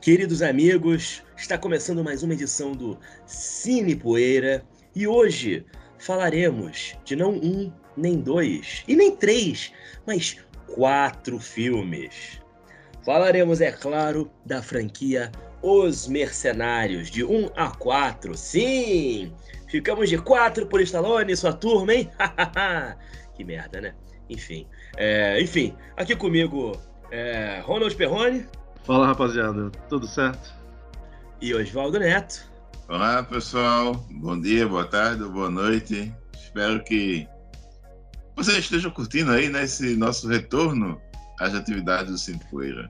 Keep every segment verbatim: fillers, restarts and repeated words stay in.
Queridos amigos, está começando mais uma edição do Cine Poeira e hoje falaremos de não um, nem dois e nem três, mas quatro filmes. Falaremos, é claro, da franquia Os Mercenários, de um a quatro. Sim! Ficamos de quatro por Stallone e sua turma, hein? Que merda, né? Enfim, é, enfim, aqui comigo é Ronald Perrone. Fala, rapaziada, tudo certo? E Osvaldo Neto. Olá, pessoal. Bom dia, boa tarde, boa noite. Espero que vocês estejam curtindo aí, né, esse nosso retorno às atividades do Cine Poeira.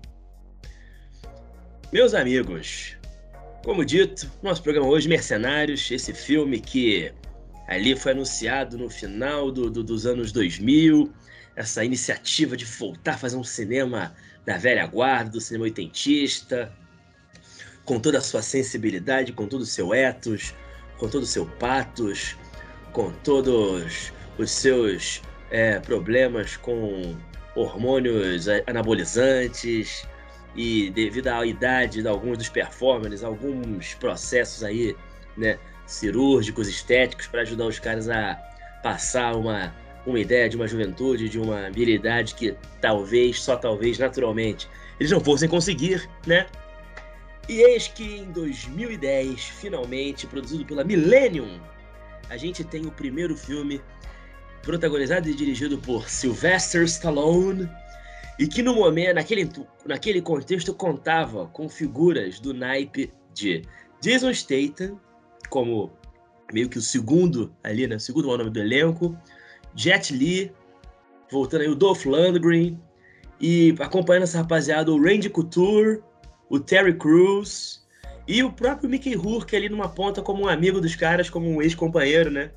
Meus amigos, como dito, nosso programa hoje, Mercenários, esse filme que ali foi anunciado no final do, do, dos anos dois mil, essa iniciativa de voltar a fazer um cinema da velha guarda, do cinema oitentista, com toda a sua sensibilidade, com todo o seu ethos, com todo o seu pathos, com todos os seus é, problemas com hormônios anabolizantes e, devido à idade de alguns dos performers, alguns processos aí, né, cirúrgicos, estéticos, para ajudar os caras a passar uma, uma ideia de uma juventude, de uma habilidade que talvez, só talvez, naturalmente, eles não fossem conseguir, né? E eis que em dois mil e dez, finalmente, produzido pela Millennium, a gente tem o primeiro filme protagonizado e dirigido por Sylvester Stallone e que no momento, naquele, naquele contexto, contava com figuras do naipe de Jason Statham, como meio que o segundo ali, né, o segundo nome do elenco, Jet Li, voltando aí o Dolph Lundgren, e acompanhando essa rapaziada o Randy Couture, o Terry Crews e o próprio Mickey Rourke ali numa ponta como um amigo dos caras, como um ex-companheiro, né?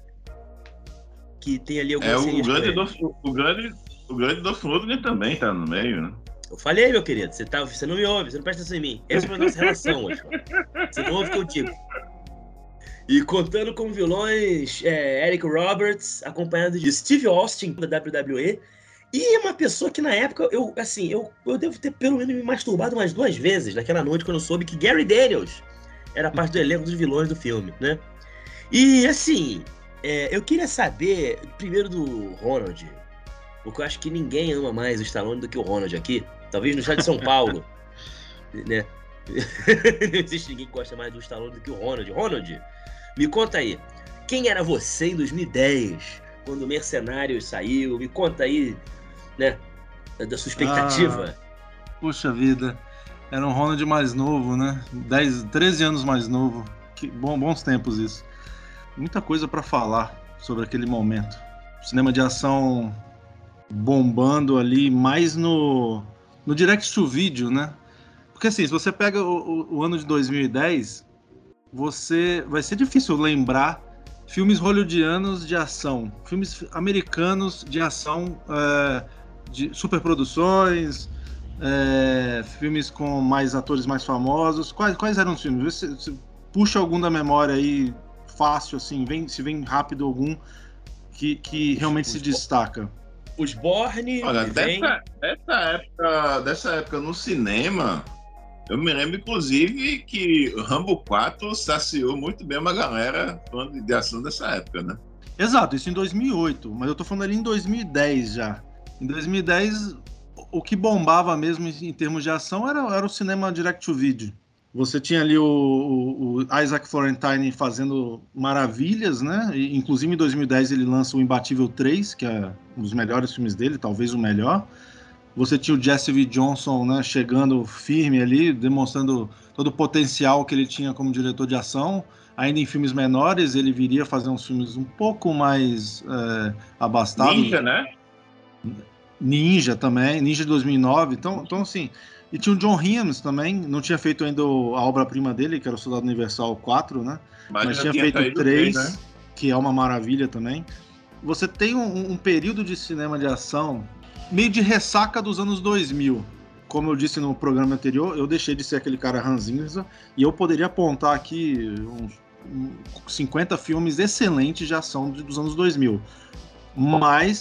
Que tem ali algumas É, o grande, Dolph, o grande, o grande Dolph Lundgren também tá no meio, né? Eu falei, meu querido, você, tá, você não me ouve, você não presta atenção em mim. Essa é a nossa relação, hoje. Você não ouve o que eu digo. E contando com vilões, é, Eric Roberts, acompanhado de Steve Austin, da W W E, e uma pessoa que na época, eu, assim, eu, eu devo ter pelo menos me masturbado umas duas vezes naquela noite quando eu soube que Gary Daniels era parte do elenco dos vilões do filme, né? E, assim, é, eu queria saber, primeiro do Ronald, porque eu acho que ninguém ama mais o Stallone do que o Ronald aqui, talvez no estado de São Paulo, né? Não existe ninguém que gosta mais do Stallone do que o Ronald. Ronald, me conta aí, quem era você em dois mil e dez, quando o Mercenários saiu? Me conta aí, né, da sua expectativa. Ah, puxa vida, era um Ronald mais novo, né? dez, treze anos mais novo. Que bom, bons tempos isso. Muita coisa pra falar sobre aquele momento. Cinema de ação bombando ali, mais no, no direct to video, né? Porque assim, se você pega o, o, o ano de dois mil e dez, você vai ser difícil lembrar filmes hollywoodianos de ação, filmes americanos de ação, é, de superproduções, é, filmes com mais atores mais famosos. Quais, quais eram os filmes? Você, você puxa algum da memória aí, fácil assim, vem, se vem rápido algum que, que realmente os, se destaca. Os Bourne. Olha, vem... dessa, dessa, época, dessa época no cinema, eu me lembro, inclusive, que Rambo quatro saciou muito bem uma galera falando de ação dessa época, né? Exato, isso em dois mil e oito, mas eu tô falando ali em dois mil e dez já. Em dois mil e dez, o que bombava mesmo em termos de ação era, era o cinema direct to video. Você tinha ali o, o, o Isaac Florentine fazendo maravilhas, né? E, inclusive em dois mil e dez ele lança o Imbatível três, que é um dos melhores filmes dele, talvez o melhor. Você tinha o Jesse V. Johnson, né, chegando firme ali, demonstrando todo o potencial que ele tinha como diretor de ação. Ainda em filmes menores, ele viria fazer uns filmes um pouco mais é, abastados. Ninja, né? Ninja também, Ninja de dois mil e nove. Então, então assim, e tinha o John Hughes também, não tinha feito ainda a obra-prima dele, que era o Soldado Universal quatro, né? Mas, Mas tinha, tinha feito o três, né? Que é uma maravilha também. Você tem um, um período de cinema de ação meio de ressaca dos anos dois mil. Como eu disse no programa anterior, eu deixei de ser aquele cara ranzinza e eu poderia apontar aqui uns, uns cinquenta filmes excelentes de ação dos anos dois mil. Mas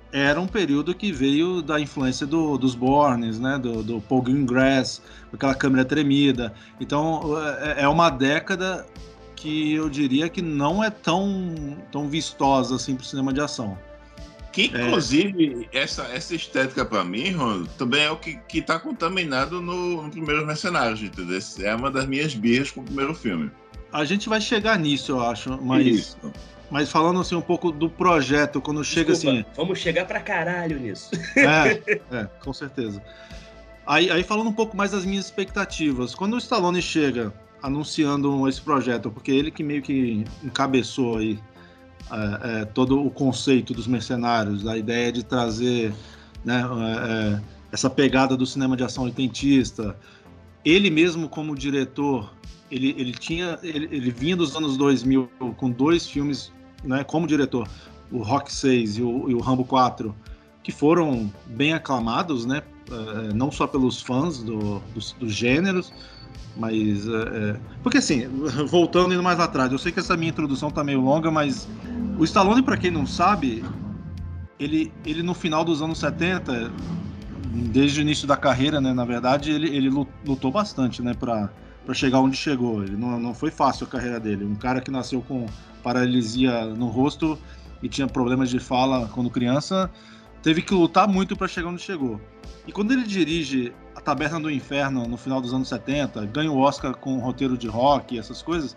era um período que veio da influência do, dos Bournes, né, do, do Paul Greengrass, aquela câmera tremida. Então é uma década que eu diria que não é tão, tão vistosa assim para o cinema de ação. Que, inclusive, é... essa, essa estética, para mim, Ron, também é o que, que tá contaminado no, no Primeiros Mercenários, entendeu? É uma das minhas birras com o primeiro filme. A gente vai chegar nisso, eu acho, mas... Isso. Mas falando assim um pouco do projeto, quando chega Desculpa, assim... Vamos chegar pra caralho nisso. É, é, com certeza. Aí, aí falando um pouco mais das minhas expectativas, quando o Stallone chega anunciando esse projeto, porque ele que meio que encabeçou aí é, é, todo o conceito dos mercenários, a ideia de trazer, né, é, é, essa pegada do cinema de ação oitentista, ele mesmo como diretor, ele, ele, tinha, ele, ele vinha dos anos dois mil com dois filmes, né, como diretor, o Rock seis e o, e o Rambo quatro, que foram bem aclamados, né, é, não só pelos fãs do, dos, dos gêneros, mas... É, porque assim, voltando indo mais atrás, eu sei que essa minha introdução tá meio longa, mas o Stallone, para quem não sabe, ele, ele no final dos anos setenta, desde o início da carreira, né, na verdade, ele, ele lutou bastante, né, para para chegar onde chegou. Ele não, não foi fácil a carreira dele. Um cara que nasceu com paralisia no rosto e tinha problemas de fala quando criança, teve que lutar muito para chegar onde chegou. E quando ele dirige A Taberna do Inferno no final dos anos setenta, ganha o Oscar com o roteiro de Rock e essas coisas,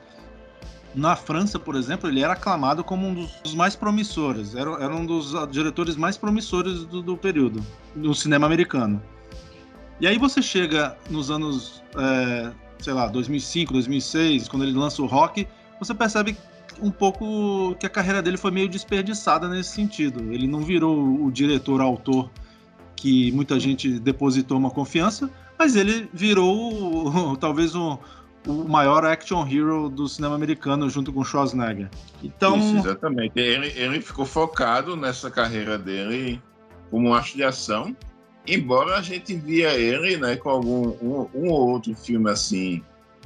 na França, por exemplo, ele era aclamado como um dos mais promissores, era, era um dos diretores mais promissores do, do período, do cinema americano. E aí você chega nos anos, é, sei lá, dois mil e cinco, dois mil e seis, quando ele lança o Rock, você percebe um pouco que a carreira dele foi meio desperdiçada nesse sentido. Ele não virou o diretor-autor que muita gente depositou uma confiança, mas ele virou talvez o, o maior action hero do cinema americano junto com Schwarzenegger. Então... Isso, exatamente. Ele, ele ficou focado nessa carreira dele como um astro de ação, embora a gente via ele, né, com algum um, um ou outro filme assim,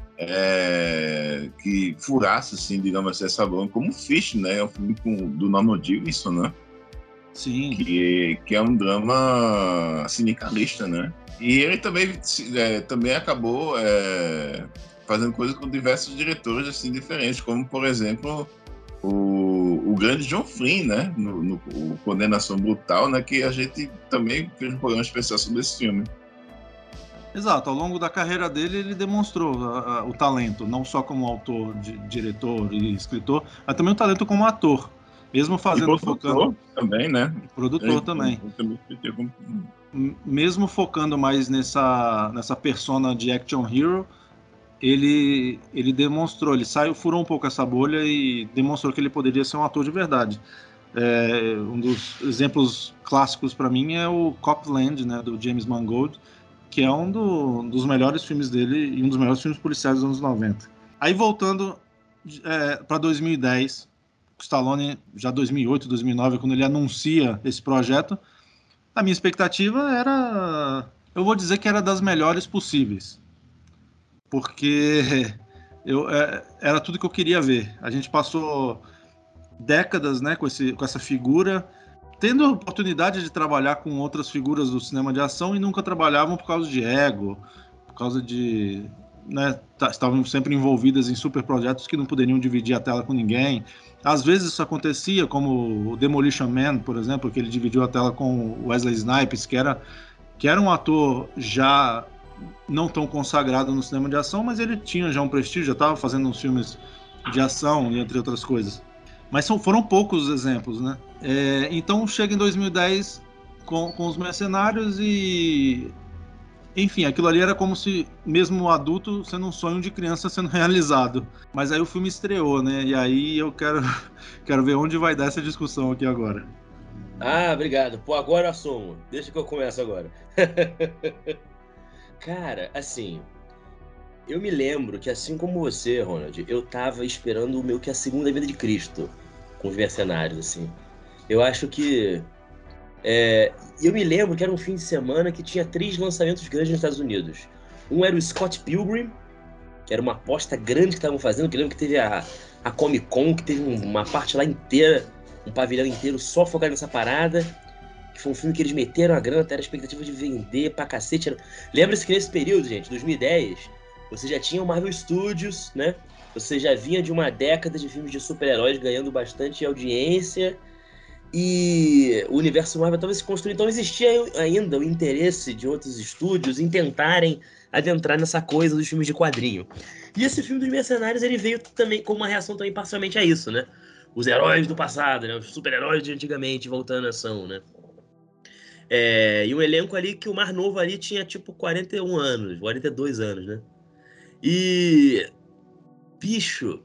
é, que furasse, assim, digamos assim, essa lona, como Fish, né, é um filme com, do Norman Jewison, né? Sim. Que, que é um drama sindicalista, né? E ele também, é, também acabou é, fazendo coisas com diversos diretores assim, diferentes, como, por exemplo, o, o grande John Flynn, né? No, no o Condenação Brutal, né? Que a gente também fez um programa especial sobre esse filme. Exato, ao longo da carreira dele ele demonstrou a, a, o talento, não só como autor, de, diretor e escritor, mas também o talento como ator. Mesmo fazendo e produtor focando... também, né? Produtor ele, também. Ele, ele como... Mesmo focando mais nessa, nessa persona de action hero, ele, ele demonstrou, ele saiu, furou um pouco essa bolha e demonstrou que ele poderia ser um ator de verdade. É, um dos exemplos clássicos para mim é o Copland, né, do James Mangold, que é um do, dos melhores filmes dele e um dos melhores filmes policiais dos anos noventa. Aí voltando é, para dois mil e dez... o Stallone, já dois mil e oito, dois mil e nove, quando ele anuncia esse projeto, a minha expectativa era, eu vou dizer que era das melhores possíveis, porque eu, é, era tudo que eu queria ver. A gente passou décadas, né, com, esse, com essa figura, tendo a oportunidade de trabalhar com outras figuras do cinema de ação e nunca trabalhavam por causa de ego, por causa de... Né, estavam sempre envolvidas em super projetos que não poderiam dividir a tela com ninguém. Às vezes isso acontecia, como o Demolition Man, por exemplo, que ele dividiu a tela com o Wesley Snipes, que era, que era um ator já não tão consagrado no cinema de ação, mas ele tinha já um prestígio, já estava fazendo uns filmes de ação, entre outras coisas. Mas são, foram poucos exemplos, né? É, então chega em dois mil e dez com, com os Mercenários e... Enfim, aquilo ali era como se, mesmo adulto, sendo um sonho de criança sendo realizado. Mas aí o filme estreou, né? E aí eu quero, quero ver onde vai dar essa discussão aqui agora. Ah, obrigado. Pô, agora eu assumo. Deixa que eu começo agora. Cara, assim... Eu me lembro que, assim como você, Ronald, eu tava esperando o meu que é a segunda vinda de Cristo com os Mercenários, assim. Eu acho que... É, eu me lembro que era um fim de semana que tinha três lançamentos grandes nos Estados Unidos. Um era o Scott Pilgrim, que era uma aposta grande que estavam fazendo, que eu lembro que teve a, a Comic Con, que teve uma parte lá inteira, um pavilhão inteiro só focado nessa parada. que foi um filme que eles meteram a grana, até a expectativa de vender pra cacete. Era... Lembra-se que nesse período, gente, dois mil e dez, você já tinha o Marvel Studios, né? Você já vinha de uma década de filmes de super-heróis ganhando bastante audiência e o universo Marvel estava se construindo. Então existia ainda o interesse de outros estúdios em tentarem adentrar nessa coisa dos filmes de quadrinho. E esse filme dos Mercenários, ele veio também como uma reação também parcialmente a isso, né? Os heróis do passado, né? Os super-heróis de antigamente voltando à ação, né? É, e um elenco ali que o mais novo ali tinha tipo quarenta e um anos, quarenta e dois anos, né? E... bicho...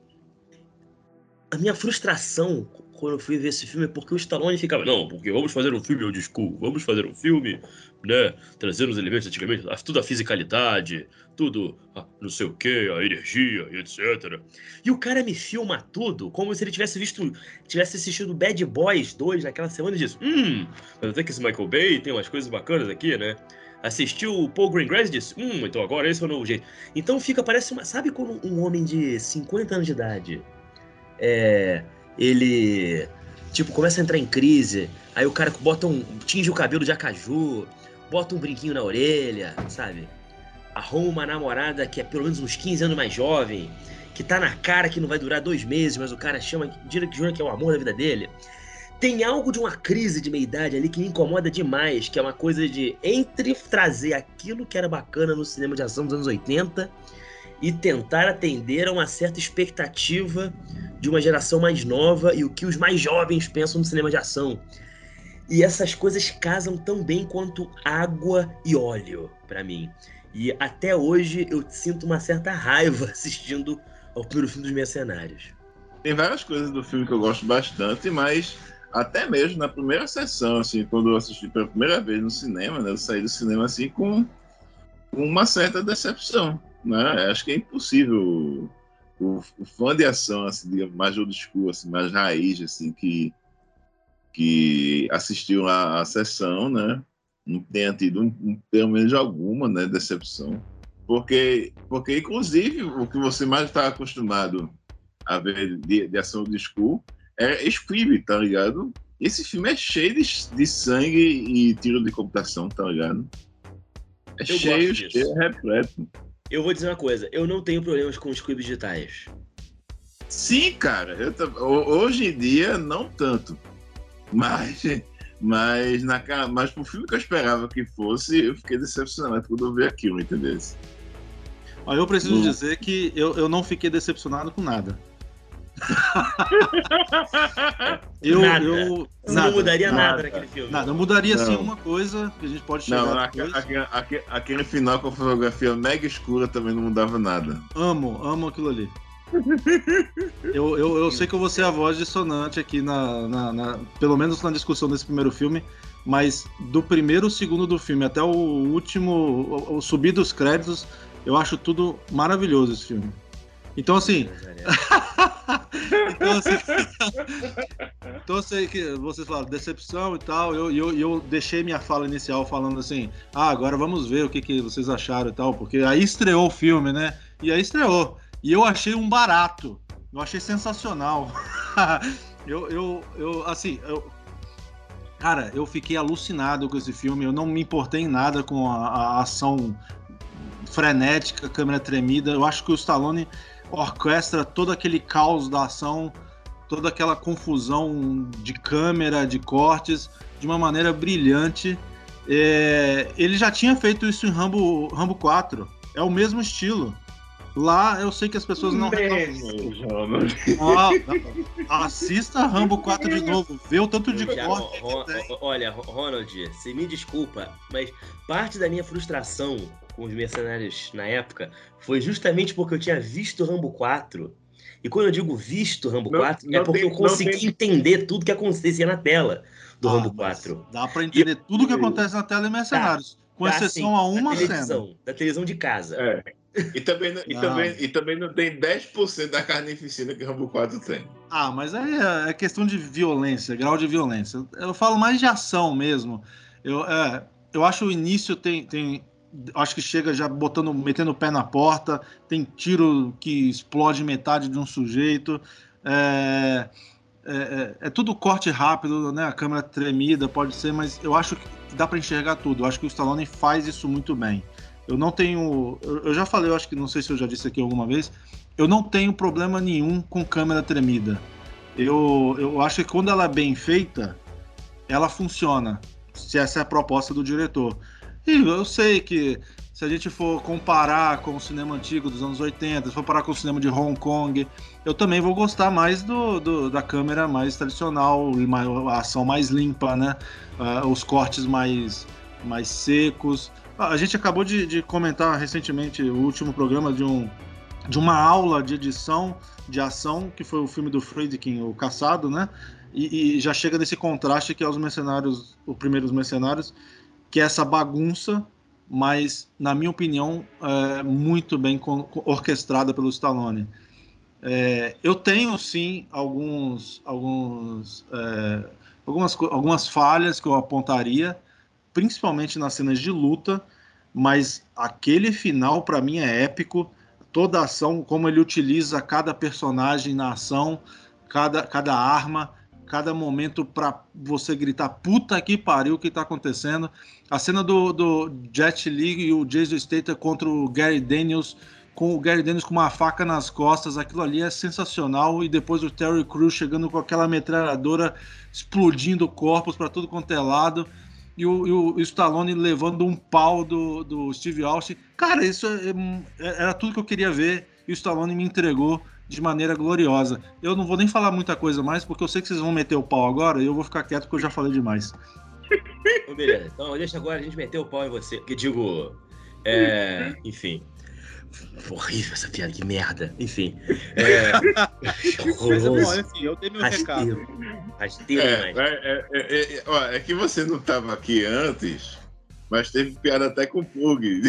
a minha frustração quando eu fui ver esse filme é porque o Stallone ficava, não, porque vamos fazer um filme old school, vamos fazer um filme, né, trazendo os elementos antigamente, tudo a fisicalidade, tudo a não sei o que, a energia e etcétera. E o cara me filma tudo como se ele tivesse visto, tivesse assistido Bad Boys dois naquela semana e disse, hum, mas até que esse Michael Bay tem umas coisas bacanas aqui, né? Assistiu o Paul Greengrass e disse, hum, então agora esse é o novo jeito. Então fica, parece uma, sabe quando um homem de cinquenta anos de idade É, ele, tipo, começa a entrar em crise, aí o cara bota um, tinge o cabelo de acaju, bota um brinquinho na orelha, sabe? Arruma uma namorada que é pelo menos uns quinze anos mais jovem, que tá na cara que não vai durar dois meses, mas o cara chama, jura que é o amor da vida dele. Tem algo de uma crise de meia-idade ali que me incomoda demais, que é uma coisa de entre trazer aquilo que era bacana no cinema de ação dos anos oitenta e tentar atender a uma certa expectativa de uma geração mais nova e o que os mais jovens pensam no cinema de ação. E essas coisas casam tão bem quanto água e óleo, pra mim. E até hoje eu sinto uma certa raiva assistindo ao primeiro filme dos Mercenários. Tem várias coisas do filme que eu gosto bastante, mas até mesmo na primeira sessão, assim, quando eu assisti pela primeira vez no cinema, né, eu saí do cinema assim com uma certa decepção, né? Acho que é impossível o, o fã de ação, assim, mais old school, assim, mais raiz, assim, que, que assistiu à, à sessão, né? Não tenha tido, um, um, pelo menos alguma, né, decepção. Porque, porque, inclusive, o que você mais está acostumado a ver de, de ação old school é Squibb, tá ligado? Esse filme é cheio de, de sangue e tiro de computação, tá ligado? É eu cheio, cheio, repleto. Eu vou dizer uma coisa, eu não tenho problemas com os clipes digitais. Sim, cara. Eu, hoje em dia, não tanto. Mas, mas, na, mas pro filme que eu esperava que fosse, eu fiquei decepcionado quando eu vi aquilo, entendeu? Ó, eu preciso hum. dizer que eu, eu não fiquei decepcionado com nada. eu, nada. eu Você nada, não mudaria nada, nada naquele filme. Nada, eu mudaria não. sim uma coisa que a gente pode chegar não, depois. Aquele, aquele, aquele final com a fotografia mega escura também não mudava nada. Amo, amo aquilo ali. eu, eu, eu sei que eu vou ser a voz dissonante aqui, na, na, na, pelo menos na discussão desse primeiro filme, mas do primeiro segundo do filme até o último, o, o subir dos créditos, eu acho tudo maravilhoso esse filme. Então assim... então, assim, então eu sei que vocês falaram decepção e tal, eu, eu, eu deixei minha fala inicial falando assim, ah, agora vamos ver o que, que vocês acharam e tal, porque aí estreou o filme, né? E aí estreou. E eu achei um barato, eu achei sensacional. eu, eu, eu, assim, eu, cara, eu fiquei alucinado com esse filme, eu não me importei em nada com a, a ação frenética, câmera tremida, eu acho que o Stallone orquestra todo aquele caos da ação, toda aquela confusão de câmera, de cortes, de uma maneira brilhante. É, ele já tinha feito isso em Rambo, Rambo quatro, é o mesmo estilo. Lá eu sei que as pessoas não... ah, assista Rambo quatro de novo, vê o tanto de já, corte Ron, que tem. Olha, Ronald, você me desculpa, mas parte da minha frustração com os Mercenários na época foi justamente porque eu tinha visto Rambo quatro. E quando eu digo visto Rambo não, quatro, não é porque tem, eu consegui tem... entender tudo que acontecia na tela do ah, Rambo quatro. Dá pra entender e... tudo que acontece na tela em Mercenários, tá, com tá, exceção sim, a uma da televisão, cena. Da televisão de casa. É. E também, não, e, também, e também não tem dez por cento da carnificina que o Rambo quatro tem. Ah, mas aí é questão de violência, grau de violência. Eu falo mais de ação mesmo. Eu, é, eu acho o início tem... tem acho que chega já botando, metendo o pé na porta, tem tiro que explode metade de um sujeito. É, É, é, é tudo corte rápido, né? A câmera tremida, pode ser, mas eu acho que dá para enxergar tudo. Eu acho que o Stallone faz isso muito bem. Eu não tenho... Eu, eu já falei, eu acho que não sei se eu já disse aqui alguma vez, eu não tenho problema nenhum com câmera tremida. Eu, eu acho que quando ela é bem feita, ela funciona, se essa é a proposta do diretor. E eu sei que se a gente for comparar com o cinema antigo dos anos oitenta, se for comparar com o cinema de Hong Kong, eu também vou gostar mais do, do, da câmera mais tradicional, a ação mais limpa, né? Uh, os cortes mais, mais secos. A gente acabou de, de comentar recentemente o último programa de, um, de uma aula de edição de ação, que foi o filme do Friedkin, O Caçado, né? E, e já chega nesse contraste que é os mercenários, os primeiros mercenários, que é essa bagunça, mas, na minha opinião, é muito bem orquestrada pelo Stallone. É, eu tenho, sim, alguns, alguns, é, algumas, algumas falhas que eu apontaria, principalmente nas cenas de luta, mas aquele final, para mim, é épico. Toda a ação, como ele utiliza cada personagem na ação, cada, cada arma, cada momento para você gritar, puta que pariu, o que tá acontecendo. A cena do, do Jet Li e o Jason Statham contra o Gary Daniels, com o Gary Daniels com uma faca nas costas, aquilo ali é sensacional. E depois o Terry Crews chegando com aquela metralhadora, explodindo corpos para tudo quanto é lado. E o, e o Stallone levando um pau do, do Steve Austin. Cara, isso é, é, era tudo que eu queria ver, e o Stallone me entregou de maneira gloriosa. Eu não vou nem falar muita coisa mais, porque eu sei que vocês vão meter o pau agora, e eu vou ficar quieto porque eu já falei demais. Então, beleza. Então deixa agora a gente meter o pau em você. Que digo, é, enfim... Horrível essa piada, que merda. Enfim. É... Mas é bom, assim, eu dei meu Rasteiro. recado. Rasteiro É, demais. é, é, é, ó, é que você não estava aqui antes, mas teve piada até com o Pug.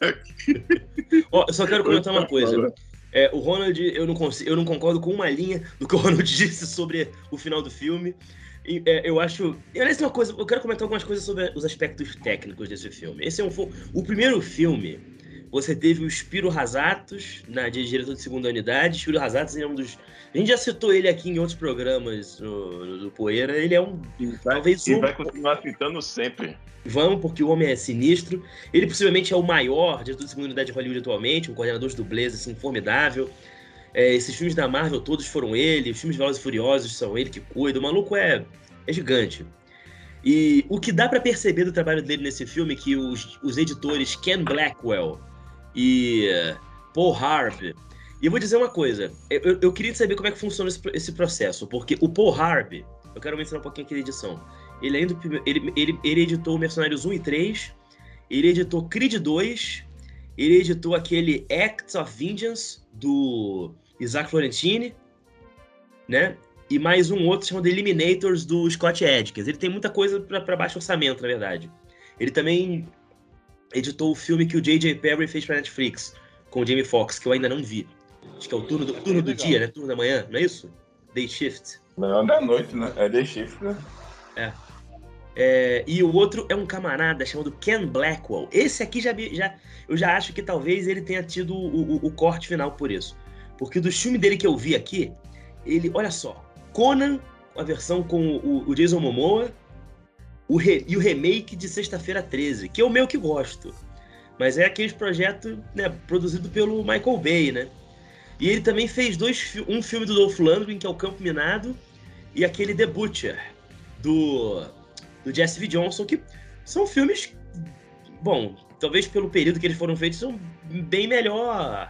Ó, eu só quero comentar uma coisa. É, o Ronald, eu não, consigo, eu não concordo com uma linha do que o Ronald disse sobre o final do filme. E, é, eu acho... Aliás, uma coisa, eu quero comentar algumas coisas sobre os aspectos técnicos desse filme. Esse é um o primeiro filme. Você teve o Spiro Rasatos, na de diretor de segunda unidade. Spiro Rasatos é um dos... A gente já citou ele aqui em outros programas no, no, do Poeira. Ele é um... E vai, talvez e um... vai continuar citando sempre. Vamos, porque o homem é sinistro. Ele possivelmente é o maior diretor de segunda unidade de Hollywood atualmente, um coordenador de dublês, assim, formidável. É, esses filmes da Marvel todos foram ele. Os filmes de Velozes e Furiosos são ele que cuida. O maluco é, é gigante. E o que dá pra perceber do trabalho dele nesse filme é que os, os editores Ken Blackwell e Paul Harb... E eu vou dizer uma coisa, eu, eu queria saber como é que funciona esse, esse processo, porque o Paul Harb, eu quero mencionar um pouquinho aqui da edição, ele, ainda, ele, ele, ele editou Mercenários um e três, ele editou Creed dois, ele editou aquele Acts of Vengeance, do Isaac Florentine, né? E mais um outro chamado Eliminators, do Scott Adkins. Ele tem muita coisa para baixo orçamento, na verdade. Ele também editou o filme que o J J Perry fez pra Netflix, com o Jamie Foxx, que eu ainda não vi. Acho que é o turno do, turno do dia, né? Turno da manhã, não é isso? Day Shift. Não, da noite, né? É Day Shift, né? É. é. E o outro é um camarada chamado Ken Blackwell. Esse aqui já, já eu já acho que talvez ele tenha tido o, o, o corte final por isso. Porque do filme dele que eu vi aqui, ele, olha só, Conan, a versão com o, o Jason Momoa, o re, e o remake de Sexta-feira treze, que é o meu que gosto. Mas é aquele projeto, né, produzido pelo Michael Bay, né? E ele também fez dois, um filme do Dolph Lundgren, que é o Campo Minado, e aquele The Butcher, do, do Jesse V. Johnson, que são filmes, bom, talvez pelo período que eles foram feitos, são bem melhor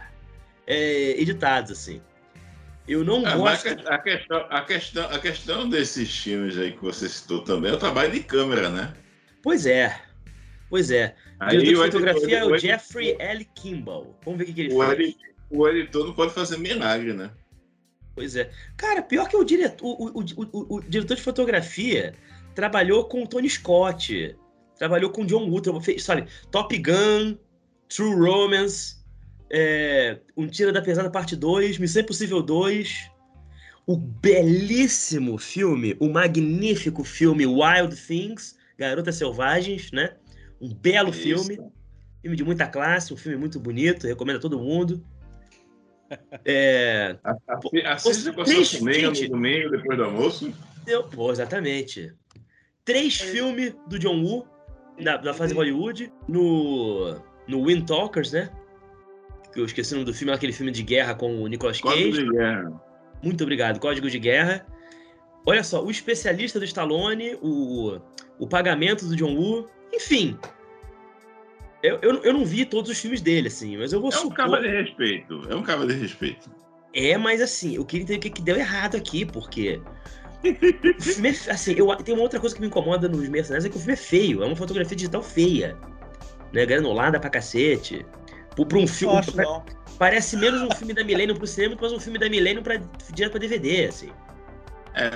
é, editados, assim. Eu não é, gosto... Mas a questão, a, questão, a questão desses filmes aí que você citou também é o trabalho de câmera, né? Pois é, pois é. O Aí diretor o de fotografia editor, é o, o Jeffrey editor, L. Kimball. Vamos ver o que, que ele o fez. Editor, o editor não pode fazer milagre, né? Pois é. Cara, pior que o diretor, o, o, o, o, o diretor de fotografia trabalhou com o Tony Scott, trabalhou com o John Woo, fez, sabe, Top Gun, True Romance, é, Um Tira da Pesada Parte dois, Missão Impossível dois, o belíssimo filme, o magnífico filme Wild Things, Garotas Selvagens, né? Um belo Isso. filme, filme de muita classe, um filme muito bonito, recomendo a todo mundo. É... Assiste com a sua família no domingo, depois do almoço. Eu, pô, exatamente. Três filmes do John Woo, da, da fase Hollywood, no, no Wind Talkers, né? Que eu esqueci o nome do filme, aquele filme de guerra com o Nicolas Cage. Código de Guerra. Muito obrigado, Código de Guerra. Olha só, o Especialista do Stallone, o, o Pagamento do John Woo, enfim. Eu, eu, eu não vi todos os filmes dele, assim, mas eu vou É um supor... cabo de respeito, é um cabo de respeito. É, mas assim, eu queria entender o que, que deu errado aqui, porque... o filme é, assim, eu, tem uma outra coisa que me incomoda nos Mercenários, é que o filme é feio, é uma fotografia digital feia, né, granulada pra cacete. Pra um filme... Não acho, não. Parece menos um filme da Millennium pro cinema do que mais um filme da Millennium pra, direto pra D V D, assim. É,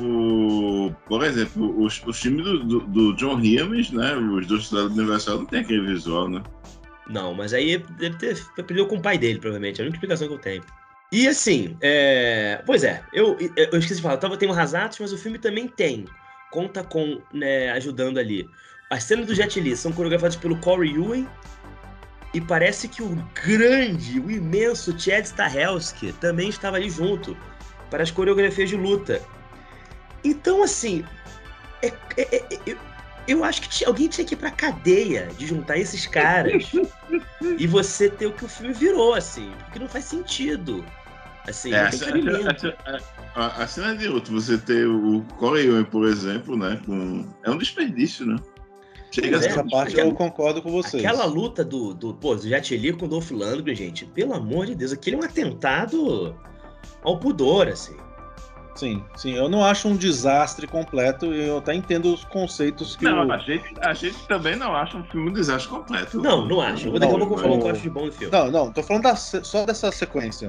o, o, por exemplo, os, os filmes do, do, do John Hughes, né, os dois lados do Universal, não tem aquele visual, né? Não, mas aí deve ter aprendeu com o pai dele, provavelmente, é a única explicação que eu tenho. E assim, é... pois é, eu, eu esqueci de falar, tava tem o Rasatos, mas o filme também tem, conta com, né, ajudando ali. As cenas do Jet Li são coreografadas pelo Corey Yuen, e parece que o grande, o imenso Chad Stahelski também estava ali junto, para as coreografias de luta. Então, assim, é, é, é, eu, eu acho que tinha, alguém tinha que ir pra cadeia de juntar esses caras e você ter o que o filme virou, assim, porque não faz sentido. Assim, é, não tem a, a, a, a cena de luta, você ter o Corey Yuen, por exemplo, né, com, é um desperdício, né? Chega essa é, parte aquela, eu concordo com vocês. Aquela luta do, do, pô, do Jet Li com o Dolph Lundgren, gente, pelo amor de Deus, aquele é um atentado ao pudor, assim. Sim, sim, eu não acho um desastre completo e eu até entendo os conceitos que Não, o... a, gente, a gente também não acha um filme um desastre completo. Não, não acho. Eu vou daqui a pouco eu falar o que eu acho de bom no filme. Não, não, tô falando da, só dessa sequência.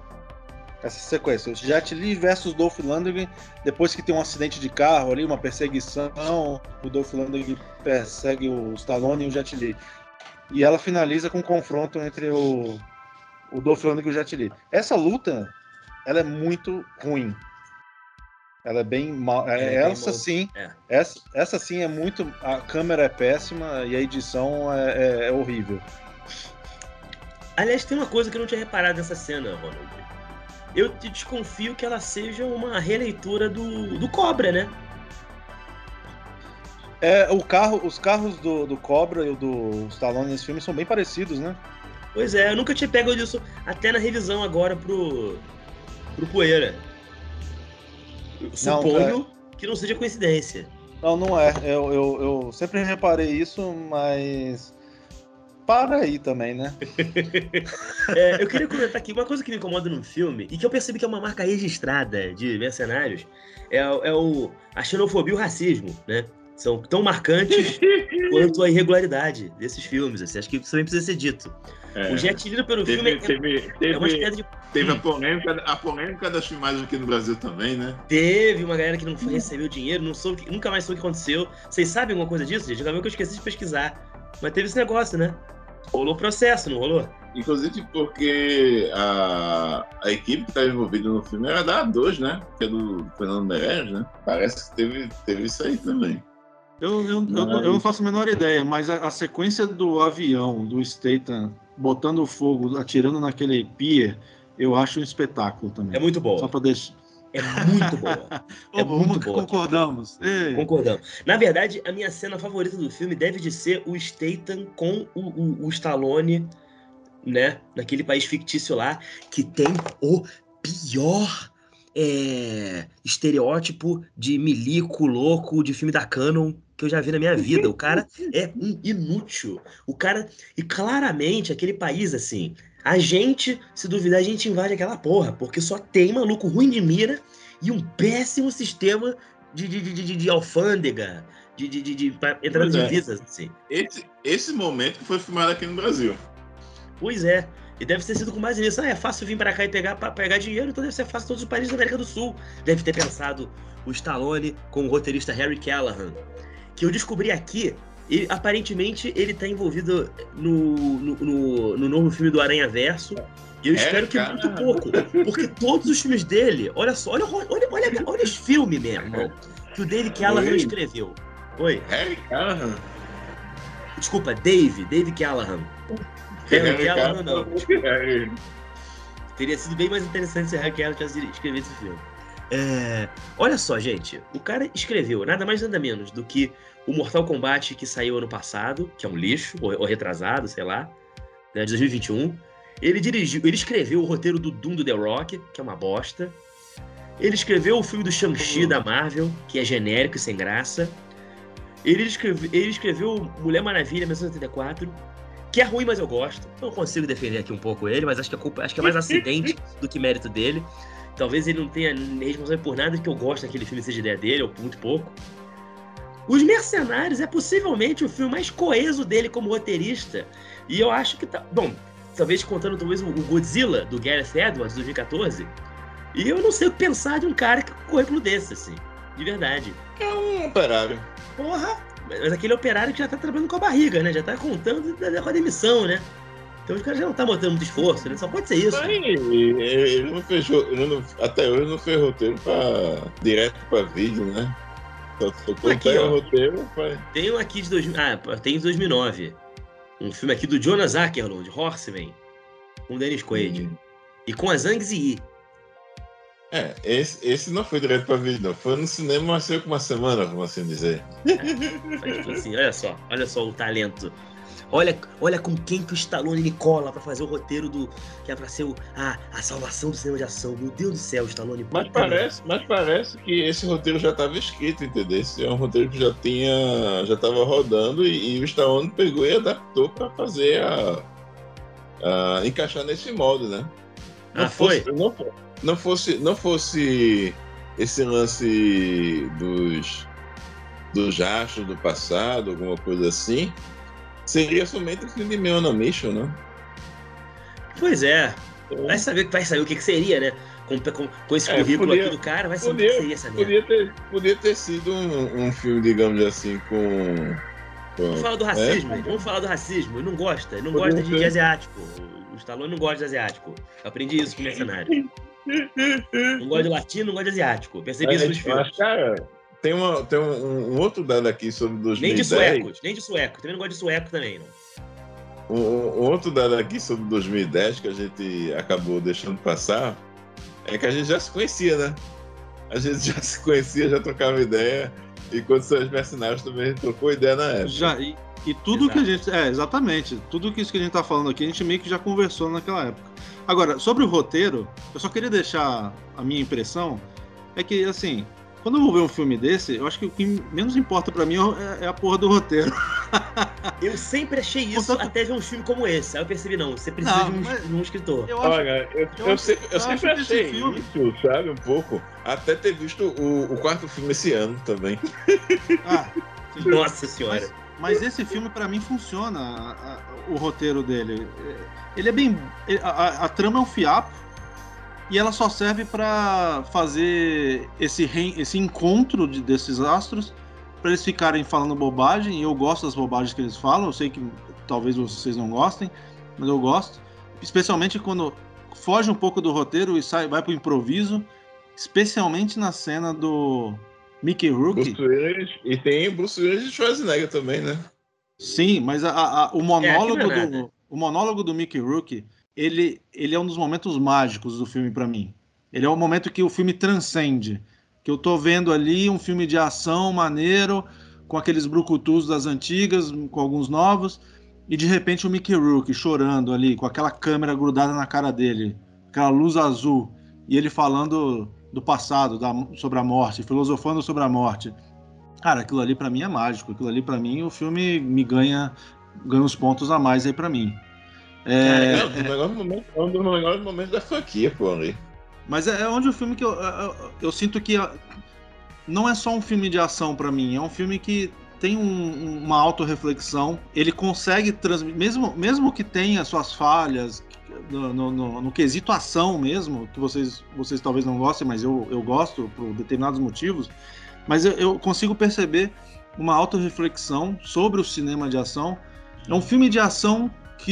Essa sequência, o Jet Li versus Dolph Lundgren, depois que tem um acidente de carro ali, uma perseguição, o Dolph Lundgren persegue o Stallone e o Jet Li. E ela finaliza com um confronto entre o, o Dolph Lundgren e o Jet Li. Essa luta, ela é muito ruim. Ela é bem mal. É, é essa bem sim, é. essa, essa sim é muito. A câmera é péssima e a edição é, é, é horrível. Aliás, tem uma coisa que eu não tinha reparado nessa cena, Ronald. Eu te desconfio que ela seja uma releitura do, do Cobra, né? É, o carro, os carros do, do Cobra e do Stallone nesse filme são bem parecidos, né? Pois é, eu nunca tinha pego disso até na revisão agora pro, pro Poeira. Eu suponho não, é... que não seja coincidência. Não, não é. Eu, eu, eu sempre reparei isso, mas... Para aí também, né? é, eu queria comentar aqui uma coisa que me incomoda no filme e que eu percebi que é uma marca registrada de Mercenários é, é o, a xenofobia e o racismo, né? São tão marcantes quanto a irregularidade desses filmes. Assim, acho que isso também precisa ser dito. É, o Jet Li pelo teve, filme teve, é, teve, é uma espécie de... Teve a polêmica, a polêmica das filmagens aqui no Brasil também, né? Teve uma galera que não recebeu dinheiro, não soube, nunca mais soube o que aconteceu. Vocês sabem alguma coisa disso, gente? Acabou que eu esqueci de pesquisar. Mas teve esse negócio, né? Rolou processo, não rolou? Inclusive porque a, a equipe que estava envolvida no filme era da A dois, né? Que é do Fernando Meirelles, né? Parece que teve, teve isso aí também. Eu, eu, mas... eu, eu não faço a menor ideia, mas a, a sequência do avião, do Statham, botando fogo, atirando naquele pier, eu acho um espetáculo também. É muito boa. Só pra deixar... É muito boa. É Ô, muito boa. Concordamos. Ei. Concordamos. Na verdade, a minha cena favorita do filme deve de ser o Statham com o, o, o Stallone, né? Naquele país fictício lá, que tem o pior é, estereótipo de milico louco de filme da Canon que eu já vi na minha vida. O cara é um inútil. O cara... E claramente, aquele país, assim... A gente, se duvidar, a gente invade aquela porra, porque só tem maluco ruim de mira e um péssimo sistema de, de, de, de, de alfândega, de, de, de, de pra entrada de visas, assim. Esse, esse momento foi filmado aqui no Brasil. Pois é, e deve ter sido com base nisso. Ah, é fácil vir pra cá e pegar, pra pegar dinheiro, então deve ser fácil em todos os países da América do Sul. Deve ter pensado o Stallone com o roteirista Harry Callahan, que eu descobri aqui. Ele, aparentemente, ele tá envolvido no, no, no, no novo filme do Aranha Verso. E eu é, espero que cara. muito pouco. Porque todos os filmes dele... Olha só, olha, olha, olha, olha esse filme mesmo. Que o David Callahan escreveu. Oi? Harry Callahan? Desculpa, Dave. Dave Callahan. Harry Callahan, não. Teria sido bem mais interessante se a Raquel tivesse escrevido esse filme. É... Olha só, gente. O cara escreveu nada mais nada menos do que o Mortal Kombat que saiu ano passado, que é um lixo, ou, ou retrasado, sei lá, né, de dois mil e vinte e um. Ele dirigiu, ele escreveu o roteiro do Doom do The Rock, que é uma bosta. Ele escreveu o filme do Shang-Chi da Marvel, que é genérico e sem graça. Ele escreveu, ele escreveu Mulher Maravilha, mil novecentos e oitenta e quatro, que é ruim, mas eu gosto. Eu consigo defender aqui um pouco ele, mas acho que a culpa, acho que é mais acidente do que mérito dele. Talvez ele não tenha responsável por nada que eu gosto daquele filme, seja ideia dele, ou muito pouco. Os Mercenários é possivelmente o filme mais coeso dele como roteirista. E eu acho que tá... Bom, talvez contando talvez o Godzilla, do Gareth Edwards, de dois mil e quatorze. E eu não sei o que pensar de um cara com um currículo desse, assim. De verdade. É um operário. Porra! Mas aquele operário que já tá trabalhando com a barriga, né? Já tá contando com a demissão, né? Então os caras já não tá botando muito esforço, né? Só pode ser isso. Mas ele, ele não fechou, ele não, até hoje não fez roteiro pra, direto pra vídeo, né? Só, só aqui, o ó, roteiro pra... Tem um aqui de dois mil, ah, tem de dois mil e nove. Um filme aqui do Jonas Åkerlund, Horseman, com o Dennis Quaid. Hum. E com a Zhang Ziyi. É, esse, esse não foi direto pra vídeo, não. Foi no cinema, mas saiu com uma semana, como assim dizer. É, assim, olha só, olha só o talento. Olha, olha com quem que o Stallone me cola pra fazer o roteiro do... Que é pra ser o, a, a salvação do cinema de ação. Meu Deus do céu, Stallone. Mas parece, mas parece que esse roteiro já estava escrito, entendeu? Esse é um roteiro que já tinha... Já estava rodando e, e o Stallone pegou e adaptou pra fazer a... a encaixar nesse molde, né? Não ah, fosse, foi? Não, não, fosse, não fosse esse lance dos... dos astros do passado, alguma coisa assim... Seria somente o filme de Man on a Mission, né? Pois é. Vai saber, vai saber o que, que seria, né? Com, com, com esse é, currículo podia, aqui do cara, vai saber podia, o que seria essa merda. Podia ter, podia ter sido um, um filme, digamos assim, com... com Vamos falar do racismo, é? Vamos falar do racismo. Ele não gosta, ele não podia gosta de, de asiático. O Stallone não gosta de asiático. Eu aprendi isso com o Mercenário. Não gosta de latino, não gosta de asiático. Percebi isso nos filmes. Mas, cara... Tem, uma, tem um, um outro dado aqui sobre dois mil e dez. Nem de suecos, nem de sueco. Também não gosto de sueco também, não. Um, um outro dado aqui sobre dois mil e dez que a gente acabou deixando passar é que a gente já se conhecia, né? A gente já se conhecia, já trocava ideia. E quando são os Mercenários também a gente trocou ideia na época. Já, e, e tudo Exato. que a gente... É, exatamente. Tudo isso que a gente tá falando aqui, a gente meio que já conversou naquela época. Agora, sobre o roteiro, eu só queria deixar a minha impressão é que, assim... Quando eu vou ver um filme desse, eu acho que o que menos importa pra mim é, é a porra do roteiro. Eu sempre achei isso, Portanto... até ver um filme como esse. Aí eu percebi, não, você precisa não, de, um, mas... de um escritor. Eu acho... Olha, eu, eu, eu, sempre, eu sempre achei filme... isso, sabe, um pouco. Até ter visto o, o quarto filme esse ano também. Ah, nossa senhora. Mas, mas esse filme, pra mim, funciona, a, a, o roteiro dele. Ele é bem... A, a, a trama é um fiapo. E ela só serve para fazer esse, re... esse encontro de, desses astros, para eles ficarem falando bobagem, e eu gosto das bobagens que eles falam, eu sei que talvez vocês não gostem, mas eu gosto. Especialmente quando foge um pouco do roteiro e sai, vai pro improviso, especialmente na cena do Mickey Rourke. Bruce Willis, e tem Bruce Willis e Schwarzenegger também, né? Sim, mas a, a, o, monólogo é, do, o monólogo do Mickey Rourke, Ele, ele é um dos momentos mágicos do filme pra mim. Ele é o momento que o filme transcende. Que eu tô vendo ali um filme de ação maneiro, com aqueles brucutus das antigas, com alguns novos, e de repente o Mickey Rourke chorando ali, com aquela câmera grudada na cara dele, aquela luz azul, e ele falando do passado, da, sobre a morte, filosofando sobre a morte. Cara, aquilo ali pra mim é mágico. Aquilo ali pra mim, o filme me ganha, ganha uns pontos a mais aí pra mim. É, é, é um dos melhores momentos da franquia, pô, ali. Mas é, é onde o filme que eu, eu, eu sinto que não é só um filme de ação pra mim, é um filme que tem um, uma autorreflexão, ele consegue transmitir, mesmo, mesmo que tenha suas falhas, no, no, no, no quesito ação mesmo, que vocês, vocês talvez não gostem, mas eu, eu gosto por determinados motivos, mas eu, eu consigo perceber uma autorreflexão sobre o cinema de ação. É um filme de ação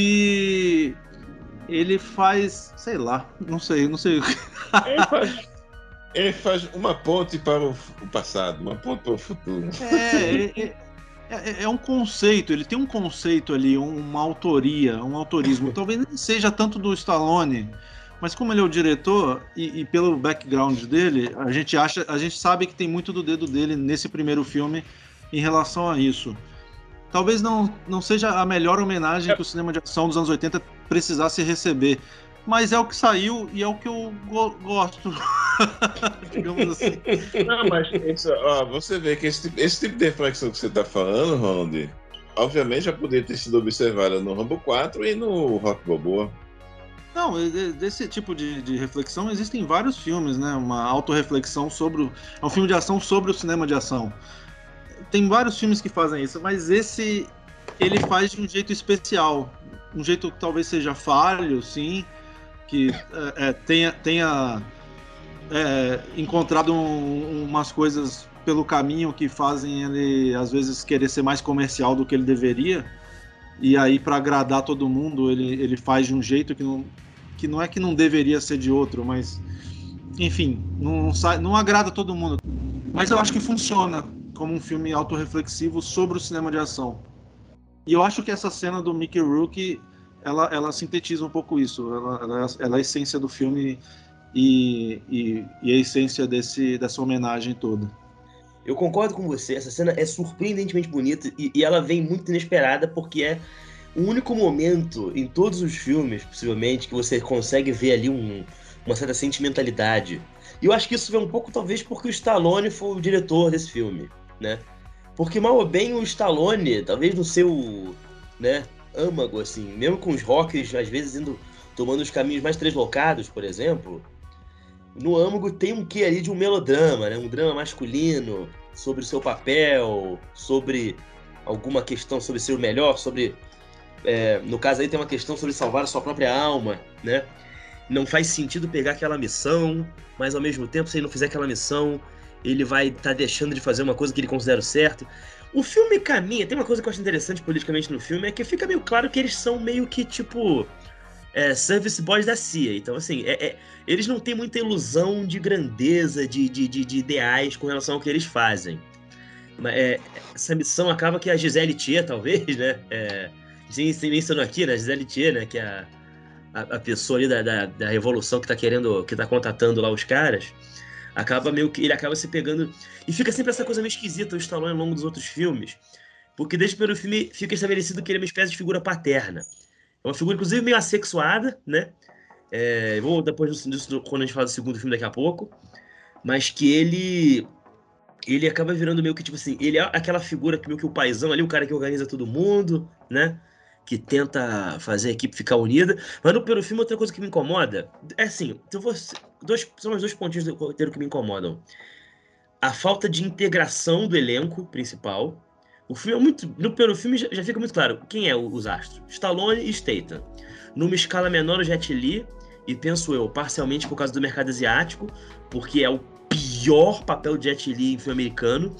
que ele faz, sei lá, não sei, não sei. Ele faz, ele faz uma ponte para o passado, uma ponte para o futuro. É, é, é, é um conceito, ele tem um conceito ali, uma autoria, um autorismo. Talvez nem seja tanto do Stallone, Mas como ele é o diretor, e, e pelo background dele, a gente acha, a gente sabe que tem muito do dedo dele nesse primeiro filme em relação a isso. Talvez não, não seja a melhor homenagem é. que o cinema de ação dos anos oitenta precisasse receber, mas é o que saiu e é o que eu go- gosto. Digamos assim. Não, mas isso, ó, você vê que esse, esse tipo de reflexão que você está falando, Ronald, obviamente já poderia ter sido observada no Rambo quatro e no Rock Balboa. Não, desse tipo de, de reflexão existem vários filmes, né? Uma autorreflexão sobre o... É um filme de ação sobre o cinema de ação. Tem vários filmes que fazem isso, mas esse ele faz de um jeito especial. Um jeito que talvez seja falho, sim, que é, é, tenha, tenha é, encontrado um, umas coisas pelo caminho que fazem ele, às vezes, querer ser mais comercial do que ele deveria. E aí, para agradar todo mundo, ele, ele faz de um jeito que não, que não é que não deveria ser de outro, mas, enfim, não, sai, não agrada todo mundo. Mas eu acho que funciona como um filme autorreflexivo sobre o cinema de ação. E eu acho que essa cena do Mickey Rourke, ela, ela sintetiza um pouco isso. Ela, ela, ela é a essência do filme e, e, e a essência desse, dessa homenagem toda. Eu concordo com você, essa cena é surpreendentemente bonita e, e ela vem muito inesperada porque é o único momento em todos os filmes, possivelmente, que você consegue ver ali um, uma certa sentimentalidade. E eu acho que isso vem um pouco, talvez, porque o Stallone foi o diretor desse filme, né? Porque, mal ou bem, o Stallone, talvez no seu, né, âmago, assim, mesmo com os rockers, às vezes, indo tomando os caminhos mais treslocados, por exemplo, no âmago tem um quê ali de um melodrama, né? Um drama masculino, sobre o seu papel, sobre alguma questão sobre ser o melhor, sobre... É, no caso aí tem uma questão sobre salvar a sua própria alma, né? Não faz sentido pegar aquela missão, mas ao mesmo tempo, se ele não fizer aquela missão, ele vai estar tá deixando de fazer uma coisa que ele considera certo. O filme caminha... Tem uma coisa que eu acho interessante politicamente no filme, é que fica meio claro que eles são meio que, tipo... É, service boys da C I A. Então, assim, é, é, eles não têm muita ilusão de grandeza, de, de, de, de ideais com relação ao que eles fazem. É, essa missão acaba que a Gisele Thier, talvez, né? É, a gente mencionou aqui, né? A Gisele Thier, né? Que é a, a, a pessoa ali da, da, da Revolução que tá querendo, que tá contatando lá os caras. Acaba meio que... Ele acaba se pegando... E fica sempre essa coisa meio esquisita, o Stallone, ao longo dos outros filmes. Porque desde o primeiro filme fica estabelecido que ele é uma espécie de figura paterna. É uma figura, inclusive, meio assexuada, né? É, vou depois disso, quando a gente fala do segundo filme daqui a pouco. Mas que ele... Ele acaba virando meio que, tipo assim... Ele é aquela figura que meio que o paizão ali, o cara que organiza todo mundo, né? Que tenta fazer a equipe ficar unida. Mas no primeiro filme, outra coisa que me incomoda... É assim, eu vou, dois, são os dois pontinhos do roteiro que me incomodam. A falta de integração do elenco principal... O filme é muito... No primeiro filme já, já fica muito claro quem é os astros. Stallone e Statham. Numa escala menor, o Jet Li. E penso eu, parcialmente por causa do mercado asiático. Porque é o pior papel de Jet Li em filme americano.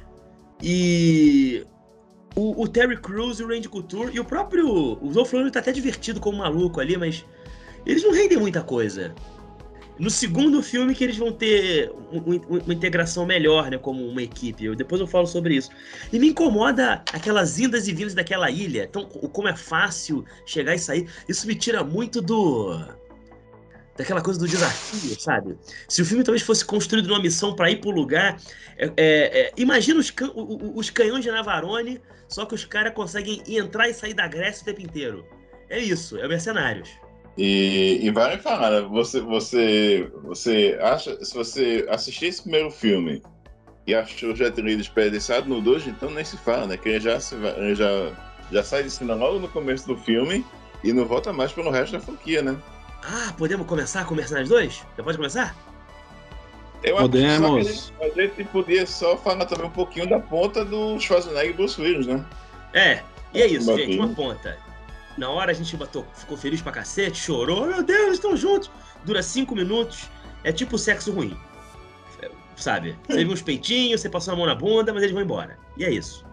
E... O, o Terry Crews e o Randy Couture. E o próprio... O Dolph Lundgren tá até divertido como maluco ali, mas... Eles não rendem muita coisa. No segundo filme que eles vão ter uma, uma integração melhor, né, como uma equipe. Eu, depois eu falo sobre isso. E me incomoda aquelas indas e vindas daquela ilha. Então, como é fácil chegar e sair. Isso me tira muito do... daquela coisa do desafio, sabe? Se o filme talvez fosse construído numa missão pra ir pro lugar... É, é, é, imagina os, can, os canhões de Navarone, só que os caras conseguem entrar e sair da Grécia o tempo inteiro. É isso, é o Mercenários. E, e vai me falar, você, você, você acha, se você assistir esse primeiro filme e achou o Jet Li desperdiçado no dois, então nem se fala, né? Que ele já, se, ele já, já sai de cena logo no começo do filme e não volta mais pelo resto da franquia, né? Ah, podemos começar com Mercenários dois? Já pode começar? Eu podemos. Acho que a gente, a gente podia só falar também um pouquinho da ponta do Schwarzenegger e Bruce Willis, né? É, e é isso, gente, uma ponta. Na hora a gente batou, ficou feliz pra cacete, chorou, meu Deus, eles estão juntos. Dura cinco minutos, é tipo sexo ruim. Sabe? Você viu uns peitinhos, você passou a mão na bunda, mas eles vão embora. E é isso.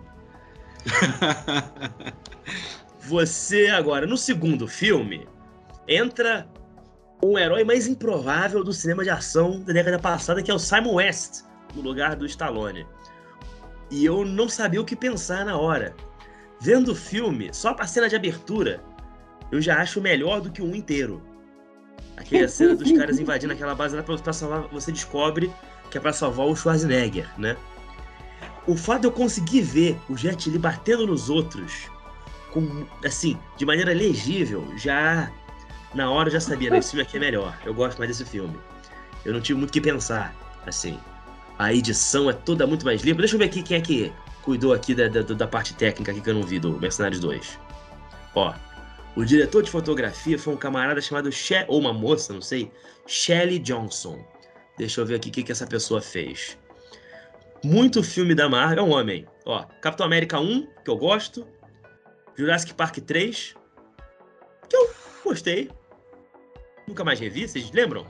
Você agora, no segundo filme, entra um herói mais improvável do cinema de ação da década passada, que é o Simon West, no lugar do Stallone. E eu não sabia o que pensar na hora. Vendo o filme, só pra cena de abertura, eu já acho melhor do que o um inteiro. Aquela cena dos caras invadindo aquela base lá pra, pra salvar, você descobre que é pra salvar o Schwarzenegger, né? O fato de eu conseguir ver o Jet Li batendo nos outros, com, assim, de maneira legível, já na hora eu já sabia, né? Esse filme aqui é melhor, eu gosto mais desse filme. Eu não tive muito o que pensar, assim. A edição é toda muito mais limpa. Deixa eu ver aqui quem é que cuidou aqui da, da, da parte técnica aqui que eu não vi do Mercenários dois. Ó, o diretor de fotografia foi um camarada chamado She... ou uma moça, não sei, Shelley Johnson. Deixa eu ver aqui o que, que essa pessoa fez. Muito filme da Marvel, é um homem. Ó, Capitão América um, que eu gosto. Jurassic Park três, que eu gostei. Nunca mais revi, vocês lembram?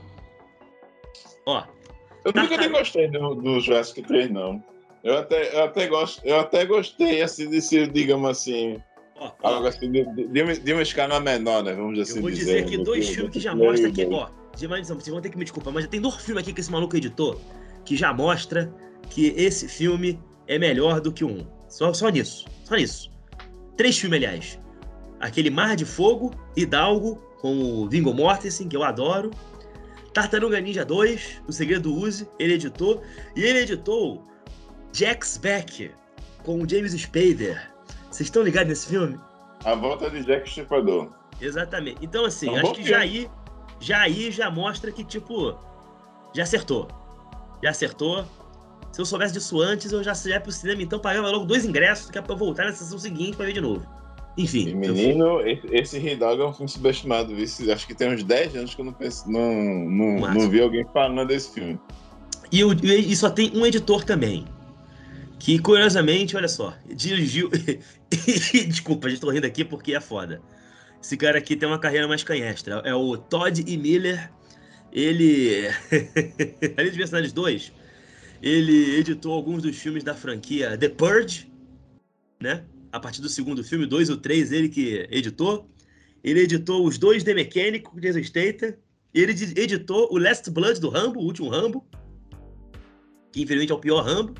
Ó. Eu nunca nem gostei do, do Jurassic três, não. Eu até, eu, até gosto, eu até gostei, assim, de ser, digamos assim, ó, ó, algo assim, de, de, de uma escala menor, né? Vamos assim dizer. Eu vou dizer, dizer aqui dois filmes que já mostram aqui, ó. Vocês vão ter que me desculpar, mas tem dois filmes aqui que esse maluco editou que já mostra que esse filme é melhor do que um. Só, só nisso, só nisso. Três filmes, aliás. Aquele Mar de Fogo, Hidalgo, com o Viggo Mortensen, que eu adoro. Tartaruga Ninja dois, O Segredo do Uzi, ele editou. E ele editou Jack's Back, com o James Spader. Vocês estão ligados nesse filme? A volta de Jack Stripador. Exatamente. Então, assim, é um acho que já aí, já aí já mostra que, tipo, já acertou. Já acertou. Se eu soubesse disso antes, eu já ia pro cinema, então pagava logo dois ingressos, que é pra eu voltar na sessão seguinte pra ver de novo. Enfim. E, menino, eu... esse Hidalgo é um filme subestimado, viu? Acho que tem uns dez anos que eu não, penso, não, não, não vi alguém falando desse filme. E, eu, e só tem um editor também, que curiosamente, olha só, dirigiu... Desculpa, a gente tô rindo aqui porque é foda. Esse cara aqui tem uma carreira mais canhestra. É o Todd E. Miller. Ele... Além de Mercenários dois, ele editou alguns dos filmes da franquia The Purge, né? A partir do segundo filme, dois ou três, ele que editou. Ele editou os dois The Mechanic, com Jason Statham. Ele editou o Last Blood do Rambo, o último Rambo, que infelizmente é o pior Rambo.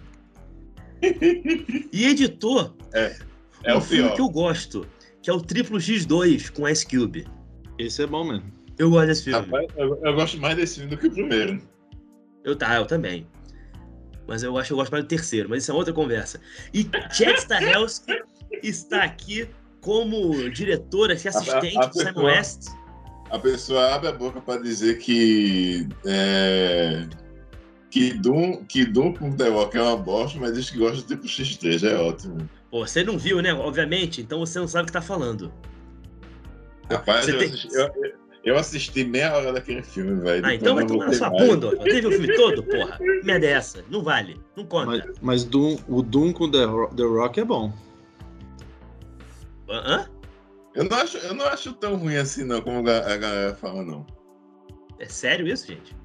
E editou é, é um o filme pior. que eu gosto, que é o Triplo X dois, com Ice Cube. Esse é bom mesmo. Eu gosto desse filme. Rapaz, eu, eu gosto mais desse filme do que o primeiro. Eu, tá, eu também. Mas eu acho que eu gosto mais do terceiro, mas isso é outra conversa. E Chad Stahelski está aqui como diretora, assistente a, a do Simon pessoa, West. A pessoa abre a boca para dizer que é, que Doom, que Doom com The Rock é uma bosta, mas diz que gosta do tipo X três, é ótimo. Pô, você não viu, né? Obviamente, então você não sabe o que tá falando. Rapaz, eu, tem... assisti, eu, eu assisti meia hora daquele filme, velho. Ah, então vai tomar na sua mais. bunda. Ó. Teve o filme todo, porra. Merda é essa. Não vale. Não conta. Mas, mas Doom, o Doom com The, The Rock é bom. Hã? Eu não, acho, eu não acho tão ruim assim, não, como a galera fala, não. É sério isso, gente?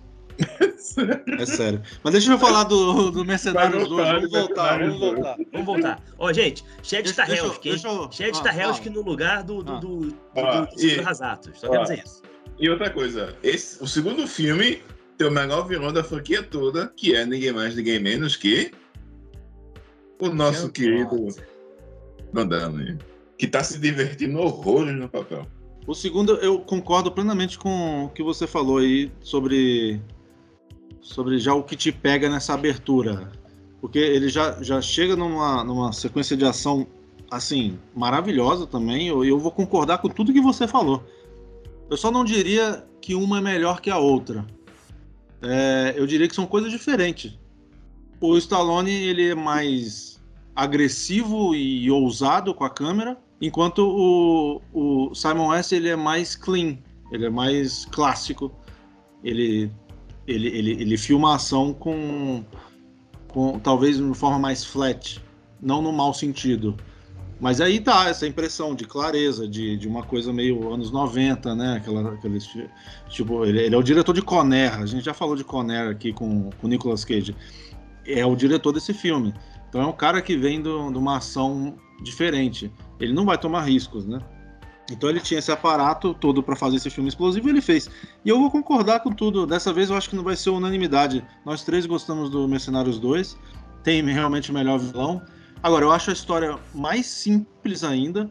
É sério. Mas deixa eu falar do, do Mercenários dois. Vamos voltar, vamos voltar. Vamos voltar. Ó, gente, Chad Stahelski, hein? Chad Stahelski ah, no lugar do do, ah. do, do, ah, do, do Rasatos. Só quero dizer isso. E outra coisa, esse, o segundo filme tem o melhor vilão da franquia toda, que é ninguém mais, ninguém menos que o nosso Meu querido Van Damme, que tá se divertindo horrores no papel. O segundo, eu concordo plenamente com o que você falou aí sobre, sobre já o que te pega nessa abertura. Porque ele já, já chega numa, numa sequência de ação, assim, maravilhosa também, e eu, eu vou concordar com tudo que você falou. Eu só não diria que uma é melhor que a outra. É, eu diria que são coisas diferentes. O Stallone, ele é mais agressivo e ousado com a câmera, enquanto o, o Simon West, ele é mais clean, ele é mais clássico. Ele, ele, ele, ele filma a ação com, com talvez de uma forma mais flat, não no mau sentido. Mas aí tá essa impressão de clareza, de, de uma coisa meio anos noventa, né? Aquela, aquele, tipo, ele, ele é o diretor de Conner, a gente já falou de Conner aqui com o Nicolas Cage. É o diretor desse filme. Então é um cara que vem do, de uma ação diferente. Ele não vai tomar riscos, né? Então ele tinha esse aparato todo para fazer esse filme explosivo e ele fez. E eu vou concordar com tudo. Dessa vez eu acho que não vai ser unanimidade. Nós três gostamos do Mercenários dois. Tem realmente o melhor vilão. Agora, eu acho a história mais simples ainda.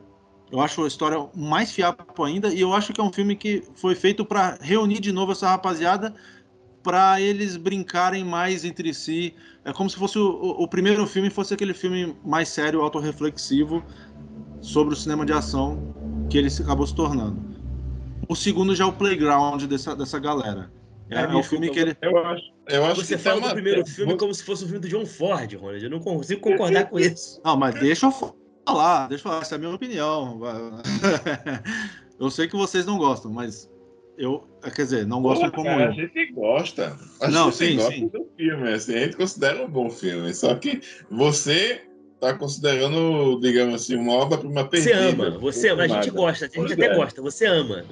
Eu acho a história mais fiapo ainda, e eu acho que é um filme que foi feito para reunir de novo essa rapaziada, para eles brincarem mais entre si. É como se fosse o, o, o primeiro filme fosse aquele filme mais sério, autorreflexivo sobre o cinema de ação que ele se acabou se tornando. O segundo já é o playground dessa, dessa galera. É, é o filme que ele... Eu acho, eu acho Você que fala tá do primeiro uma... filme como se fosse o filme do John Ford, Ronald. Eu não consigo concordar com isso. Não, mas deixa eu falar, deixa eu falar, essa é a minha opinião. Eu sei que vocês não gostam, mas eu, quer dizer, não gostam Pô, como cara, eu. A gente gosta. A Não, gente sim, gosta sim. do filme, assim, a gente considera um bom filme. Só que você tá considerando, digamos assim, uma obra-prima Você perdida. ama, você ama. A gente gosta, a gente Pois até é. gosta, você ama.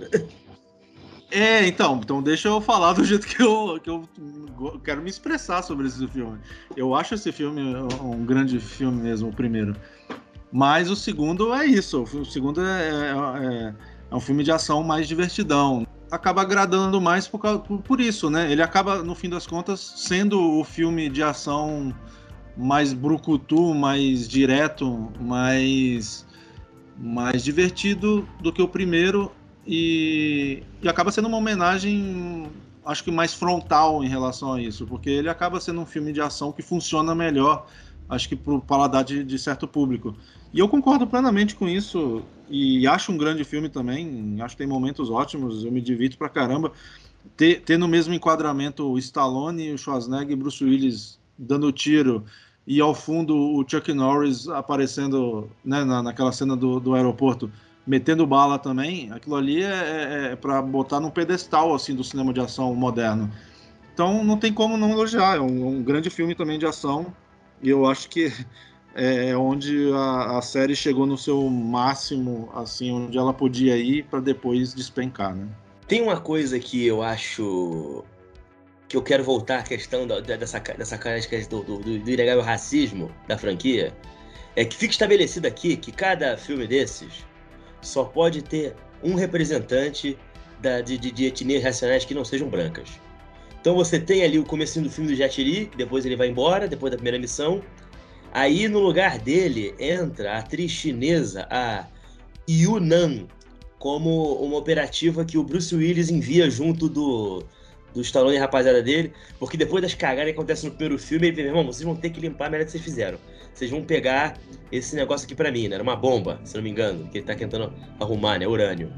É, então, então deixa eu falar do jeito que eu, que eu quero me expressar sobre esse filme. Eu acho esse filme um grande filme mesmo, o primeiro. Mas o segundo é isso. O segundo é, é, é um filme de ação mais divertidão. Acaba agradando mais por, causa, por, por isso, né? Ele acaba, no fim das contas, sendo o filme de ação mais brucutu, mais direto, mais, mais divertido do que o primeiro. E, e acaba sendo uma homenagem, acho que mais frontal em relação a isso, porque ele acaba sendo um filme de ação que funciona melhor, acho que para o paladar de, de certo público. E eu concordo plenamente com isso, e acho um grande filme também, acho que tem momentos ótimos, eu me divirto pra caramba. Ter, ter no mesmo enquadramento o Stallone, o Schwarzenegger e Bruce Willis dando tiro, e ao fundo o Chuck Norris aparecendo, né, na, naquela cena do, do aeroporto, metendo bala também, aquilo ali é, é, é para botar num pedestal assim, do cinema de ação moderno. Então não tem como não elogiar, é um, um grande filme também de ação, e eu acho que é onde a, a série chegou no seu máximo, assim, onde ela podia ir para depois despencar, né? Tem uma coisa que eu acho que eu quero voltar à questão da, dessa, dessa característica do, do, do, do inegável racismo da franquia, é que fica estabelecido aqui que cada filme desses só pode ter um representante da, de, de, de etnias raciais que não sejam brancas. Então você tem ali o comecinho do filme do Jet Li, que depois ele vai embora, depois da primeira missão. Aí no lugar dele entra a atriz chinesa, a Yu Nan, como uma operativa que o Bruce Willis envia junto do, do Stallone e a rapaziada dele, porque depois das cagadas que acontecem no primeiro filme, ele fala, irmão, vocês vão ter que limpar a merda que vocês fizeram. Vocês vão pegar esse negócio aqui pra mim, né? Era uma bomba, se não me engano, que ele tá tentando arrumar, né? Urânio.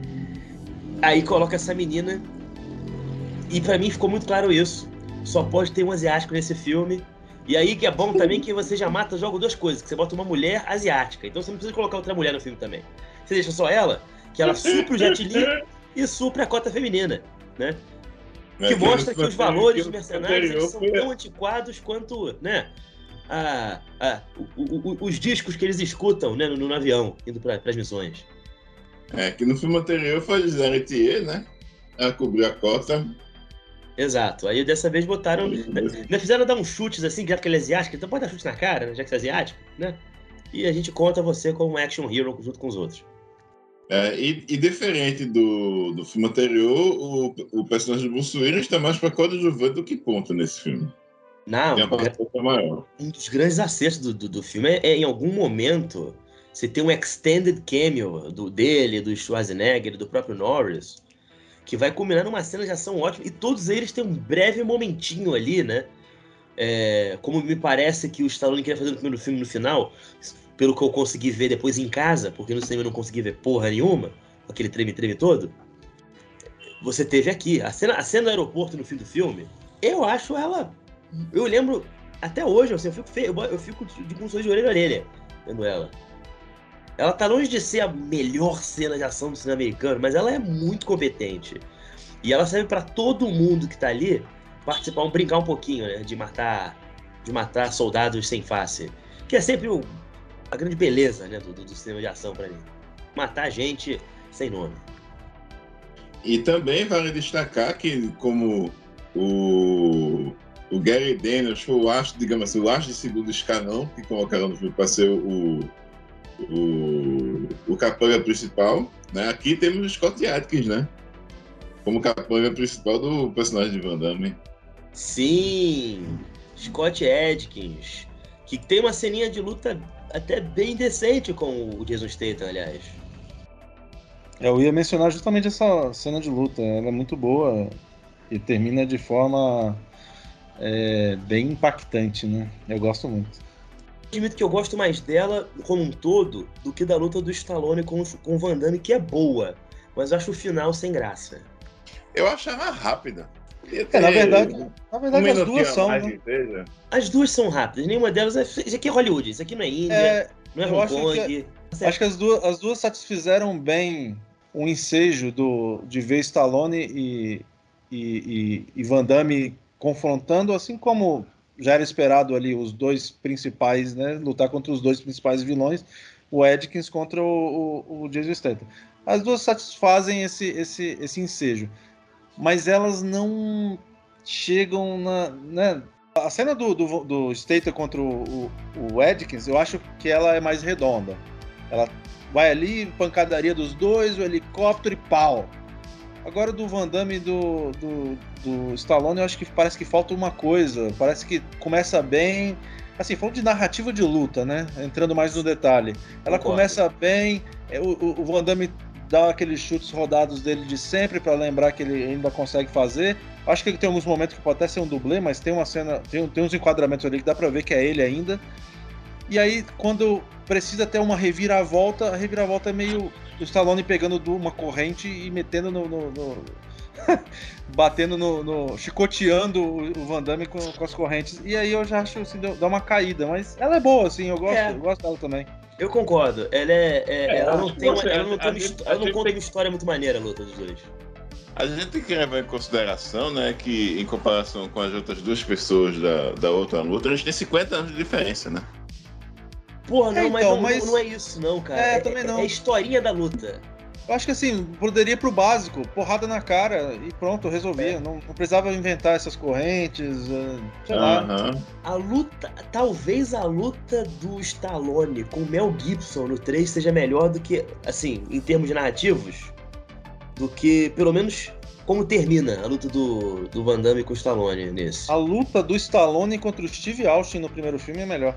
Aí coloca essa menina, e pra mim ficou muito claro isso. Só pode ter um asiático nesse filme. E aí que é bom também que você já mata jogo duas coisas, que você bota uma mulher asiática. Então você não precisa colocar outra mulher no filme também. Você deixa só ela, que ela supra o Jet Li e supra a cota feminina, né? Que mostra que os valores dos mercenários eles são tão antiquados quanto, né? A, a, o, o, os discos que eles escutam, né, no, no avião, indo para as missões. É, que no filme anterior foi Gisele Thier, né? Ela cobriu a cota. Exato. Aí dessa vez botaram... Ainda fizeram dar uns chutes assim, já que ele é asiático, então pode dar chute na cara, né, já que você é asiático, né? E a gente conta você como um action hero junto com os outros. É, e, e diferente do, do filme anterior, o, o personagem do Bruce Willis está mais para coadjuvante do que ponto nesse filme. Não, Tem uma participação maior. Um dos grandes acertos do, do, do filme é, é, em algum momento, você tem um extended cameo do, dele, do Schwarzenegger, do próprio Norris, que vai culminar numa cena de ação ótima, e todos eles têm um breve momentinho ali, né? É, como me parece que o Stallone queria fazer no primeiro filme no final, pelo que eu consegui ver depois em casa, porque no cinema eu não consegui ver porra nenhuma, aquele treme-treme todo. Você teve aqui, a cena, a cena do aeroporto no fim do filme, eu acho ela... Eu lembro, até hoje, assim, eu fico feio, eu fico de, com um sorriso de orelha a orelha vendo ela. Ela tá longe de ser a melhor cena de ação do cinema americano, mas ela é muito competente. E ela serve pra todo mundo que tá ali participar, um, brincar um pouquinho, né? De matar, de matar soldados sem face. Que é sempre o, a grande beleza, né, do, do, do cinema de ação pra mim. Matar gente sem nome. E também vale destacar que, como o... O Gary Daniels foi o astro, digamos assim, o astro de segundo escalão que colocaram no filme para ser o, o, o capanga principal, né? Aqui temos o Scott Adkins, né? Como capanga principal do personagem de Van Damme. Sim, Scott Adkins, que tem uma ceninha de luta até bem decente com o Jason Statham, aliás. Eu ia mencionar justamente essa cena de luta. Ela é muito boa e termina de forma é, bem impactante, né? Eu gosto muito. Admito que eu gosto mais dela como um todo do que da luta do Stallone com, com o Van Damme, que é boa, mas eu acho o final sem graça. Eu achava rápida. É, na verdade, na verdade um as duas são, mais né? de veja. As duas são rápidas, nenhuma delas é... Isso aqui é Hollywood, isso aqui não é Índia, É, não é eu Hong acho Kong. que, acho que as duas, as duas satisfizeram bem o ensejo do, de ver Stallone e, e, e, e Van Damme confrontando, assim como já era esperado ali os dois principais, né? Lutar contra os dois principais vilões, o Edkins contra o, o, o Jason Statham. As duas satisfazem esse, esse, esse ensejo, mas elas não chegam na, né? A cena do, do, do Statham contra o, o, o Edkins, eu acho que ela é mais redonda. Ela vai ali, pancadaria dos dois, o helicóptero e pau. Agora do Van Damme e do, do, do Stallone, eu acho que parece que falta uma coisa. Parece que começa bem... Assim, falando de narrativa de luta, né? Entrando mais no detalhe. Ela Concordo. Começa bem, o, o Van Damme dá aqueles chutes rodados dele de sempre para lembrar que ele ainda consegue fazer. Acho que tem alguns momentos que pode até ser um dublê, mas tem uma cena, tem, tem uns enquadramentos ali que dá pra ver que é ele ainda. E aí, quando precisa ter uma reviravolta, a reviravolta é meio o Stallone pegando uma corrente e metendo no... no, no... batendo no, no... chicoteando o Van Damme com, com as correntes. E aí eu já acho, assim, dá uma caída. Mas ela é boa, assim, eu gosto, É. eu gosto dela também. Eu concordo, ela é, é, É, ela não acho tem uma, que ela não, a- tem a uma, gente- histó- a ela não gente conta tem- uma história muito maneira a luta dos dois. A gente tem que levar em consideração, né, que em comparação com as outras duas pessoas da, da outra luta, a gente tem cinquenta anos de diferença, né? Porra, não, É, mas, então, não, mas- não é isso não, cara. É, também não. É a historinha da luta. Eu acho que assim, poderia ir pro básico, porrada na cara e pronto, resolvia. Não, não precisava inventar essas correntes, eh, sei lá. Aham. A luta, talvez a luta do Stallone com o Mel Gibson no três seja melhor do que, assim, em termos narrativos, do que, pelo menos, como termina a luta do, do Van Damme com o Stallone nesse. A luta do Stallone contra o Steve Austin no primeiro filme é melhor.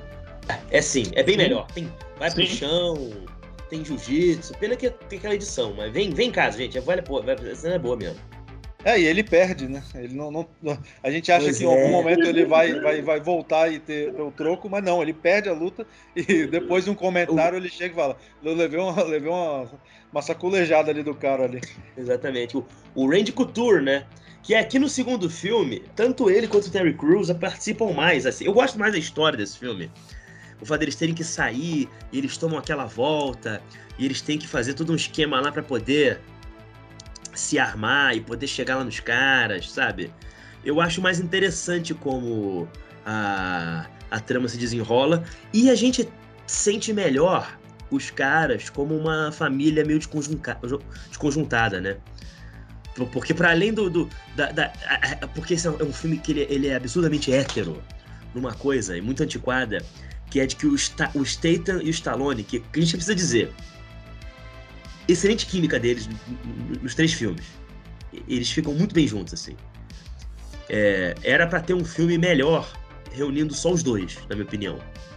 É sim, é bem Sim. melhor. Tem, vai pro Sim. chão, tem jiu-jitsu, pena que tem aquela edição, mas vem, vem em casa, gente, vale, pô, vai, essa cena é boa mesmo. É, e ele perde, né? Ele não, não- não- a gente acha Pois que em algum é. momento ele vai, vai, vai voltar e ter, ter o troco, mas não, ele perde a luta e depois de um comentário ele chega e fala: eu levei uma, levei uma, uma sacolejada ali do cara ali. Exatamente. O, o Randy Couture, né? Que é aqui no segundo filme, tanto ele quanto o Terry Crews participam mais. Assim. Eu gosto mais da história desse filme. O fato deles terem que sair, e eles tomam aquela volta, e eles têm que fazer todo um esquema lá pra poder se armar e poder chegar lá nos caras, sabe? Eu acho mais interessante como a, a trama se desenrola e a gente sente melhor os caras como uma família meio desconjunca- desconjuntada, né? Por- Porque para além do... do da, da- a- a- porque esse é um filme que ele, ele é absurdamente hétero numa coisa, e muito antiquada, que é de que o, Sta- o Statham e o Stallone, que, que a gente precisa dizer, excelente química deles n- n- nos três filmes. E- Eles ficam muito bem juntos, assim. É, era pra ter um filme melhor reunindo só os dois, na minha opinião.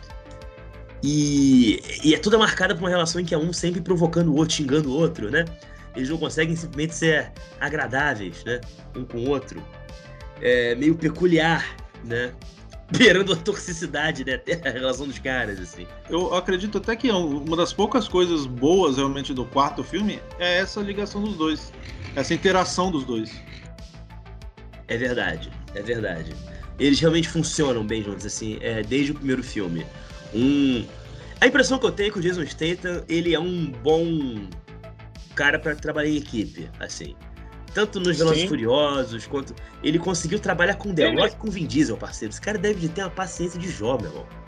E, e é toda marcada por uma relação em que é um sempre provocando o outro, xingando o outro, né? Eles não conseguem simplesmente ser agradáveis, né? Um com o outro. É meio peculiar, né? Beirando a toxicidade, né? Até a relação dos caras, assim. Eu acredito até que uma das poucas coisas boas realmente do quarto filme é essa ligação dos dois, essa interação dos dois. É verdade, é verdade. Eles realmente funcionam bem juntos, assim, é, desde o primeiro filme. Um... A impressão que eu tenho é que o Jason Statham, ele é um bom cara pra trabalhar em equipe, assim. Tanto nos Velozes e Sim. Furiosos, quanto... Ele conseguiu trabalhar com o The Ele- Rock e com o Vin Diesel, parceiro. Esse cara deve de ter uma paciência de Jó, meu irmão.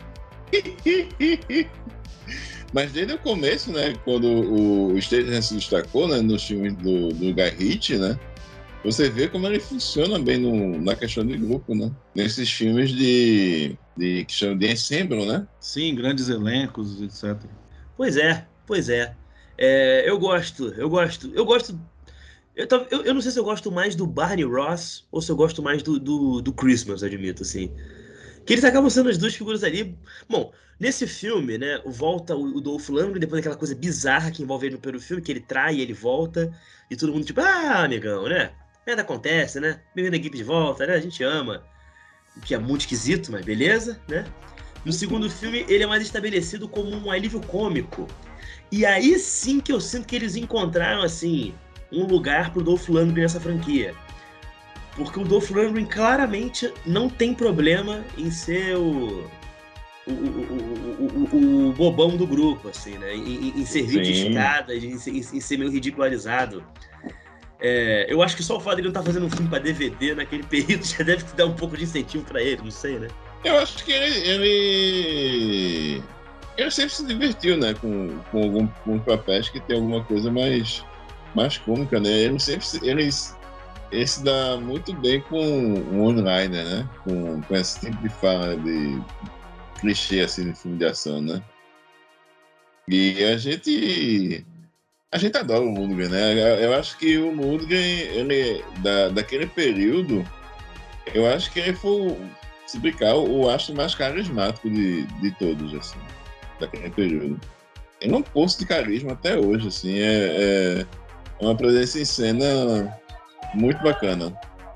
Mas desde o começo, né, quando o Statham se destacou, né, nos filmes do, do Guy Ritchie, né, você vê como ele funciona bem no, na questão de grupo, né, nesses filmes de, de que chamam de ensemble, né. Sim, grandes elencos, etcétera. Pois é, pois é. É, eu gosto, eu gosto, eu gosto... Eu, tava- eu, eu não sei se eu gosto mais do Barney Ross ou se eu gosto mais do, do, do Christmas, admito, assim. Que eles acabam sendo as duas figuras ali. Bom, nesse filme, né, volta o Dolph Lundgren, depois daquela coisa bizarra que envolve ele no primeiro filme, que ele trai e ele volta, e todo mundo tipo, ah, amigão, né? Nada acontece, né? Bem-vindo à equipe de volta, né? A gente ama. O que é muito esquisito, mas beleza, né? No segundo filme, ele é mais estabelecido como um alívio cômico. E aí sim que eu sinto que eles encontraram, assim, um lugar pro Dolph Lundgren nessa franquia. Porque o Dolph Lundgren claramente não tem problema em ser o, o, o, o, o, o bobão do grupo, assim, né? Em, em servir de escada, em, em, em ser meio ridicularizado. É, eu acho que só o fato de ele não estar fazendo um filme pra D V D naquele período já deve dar um pouco de incentivo pra ele, não sei, né? Eu acho que ele... Ele, ele sempre se divertiu, né? Com, com alguns com papéis que tem alguma coisa mais, mais cômica, né? Ele sempre... Ele, Ele se dá muito bem com o one-liner, né? Com, com esse tipo de fala de clichê assim de filme de ação, né? E a gente a gente adora o Lundgren, né? Eu acho que o Lundgren, ele da, daquele período, eu acho que ele foi, se brincar, o astro mais carismático de, de todos, assim, daquele período. Ele é um poço de carisma até hoje, assim, é, é uma presença em cena muito bacana.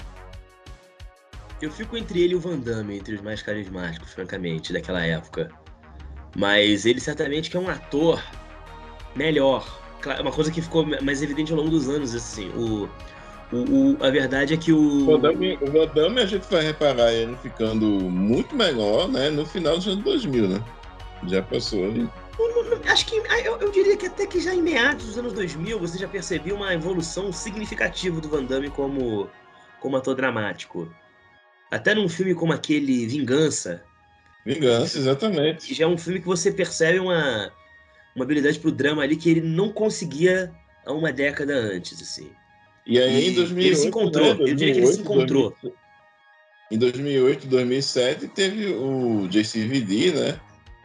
Eu fico entre ele e o Van Damme, entre os mais carismáticos, francamente, daquela época. Mas ele certamente que é um ator melhor. Uma coisa que ficou mais evidente ao longo dos anos, assim. O, o, o, a verdade é que o... O Van Damme, o Van Damme, a gente vai reparar ele ficando muito melhor, né? No final dos anos dois mil, né? Já passou ali. Acho que, eu, eu diria que até que já em meados dos anos dois mil você já percebeu uma evolução significativa do Van Damme como, como ator dramático. Até num filme como aquele Vingança. Vingança, exatamente. Que já é um filme que você percebe uma, uma habilidade pro drama ali que ele não conseguia há uma década antes, assim. E aí e em dois mil e oito, ele se encontrou, né? dois mil e oito, eu diria que ele se encontrou. dois mil e sete, em dois mil e oito, dois mil e sete teve o J C V D, né?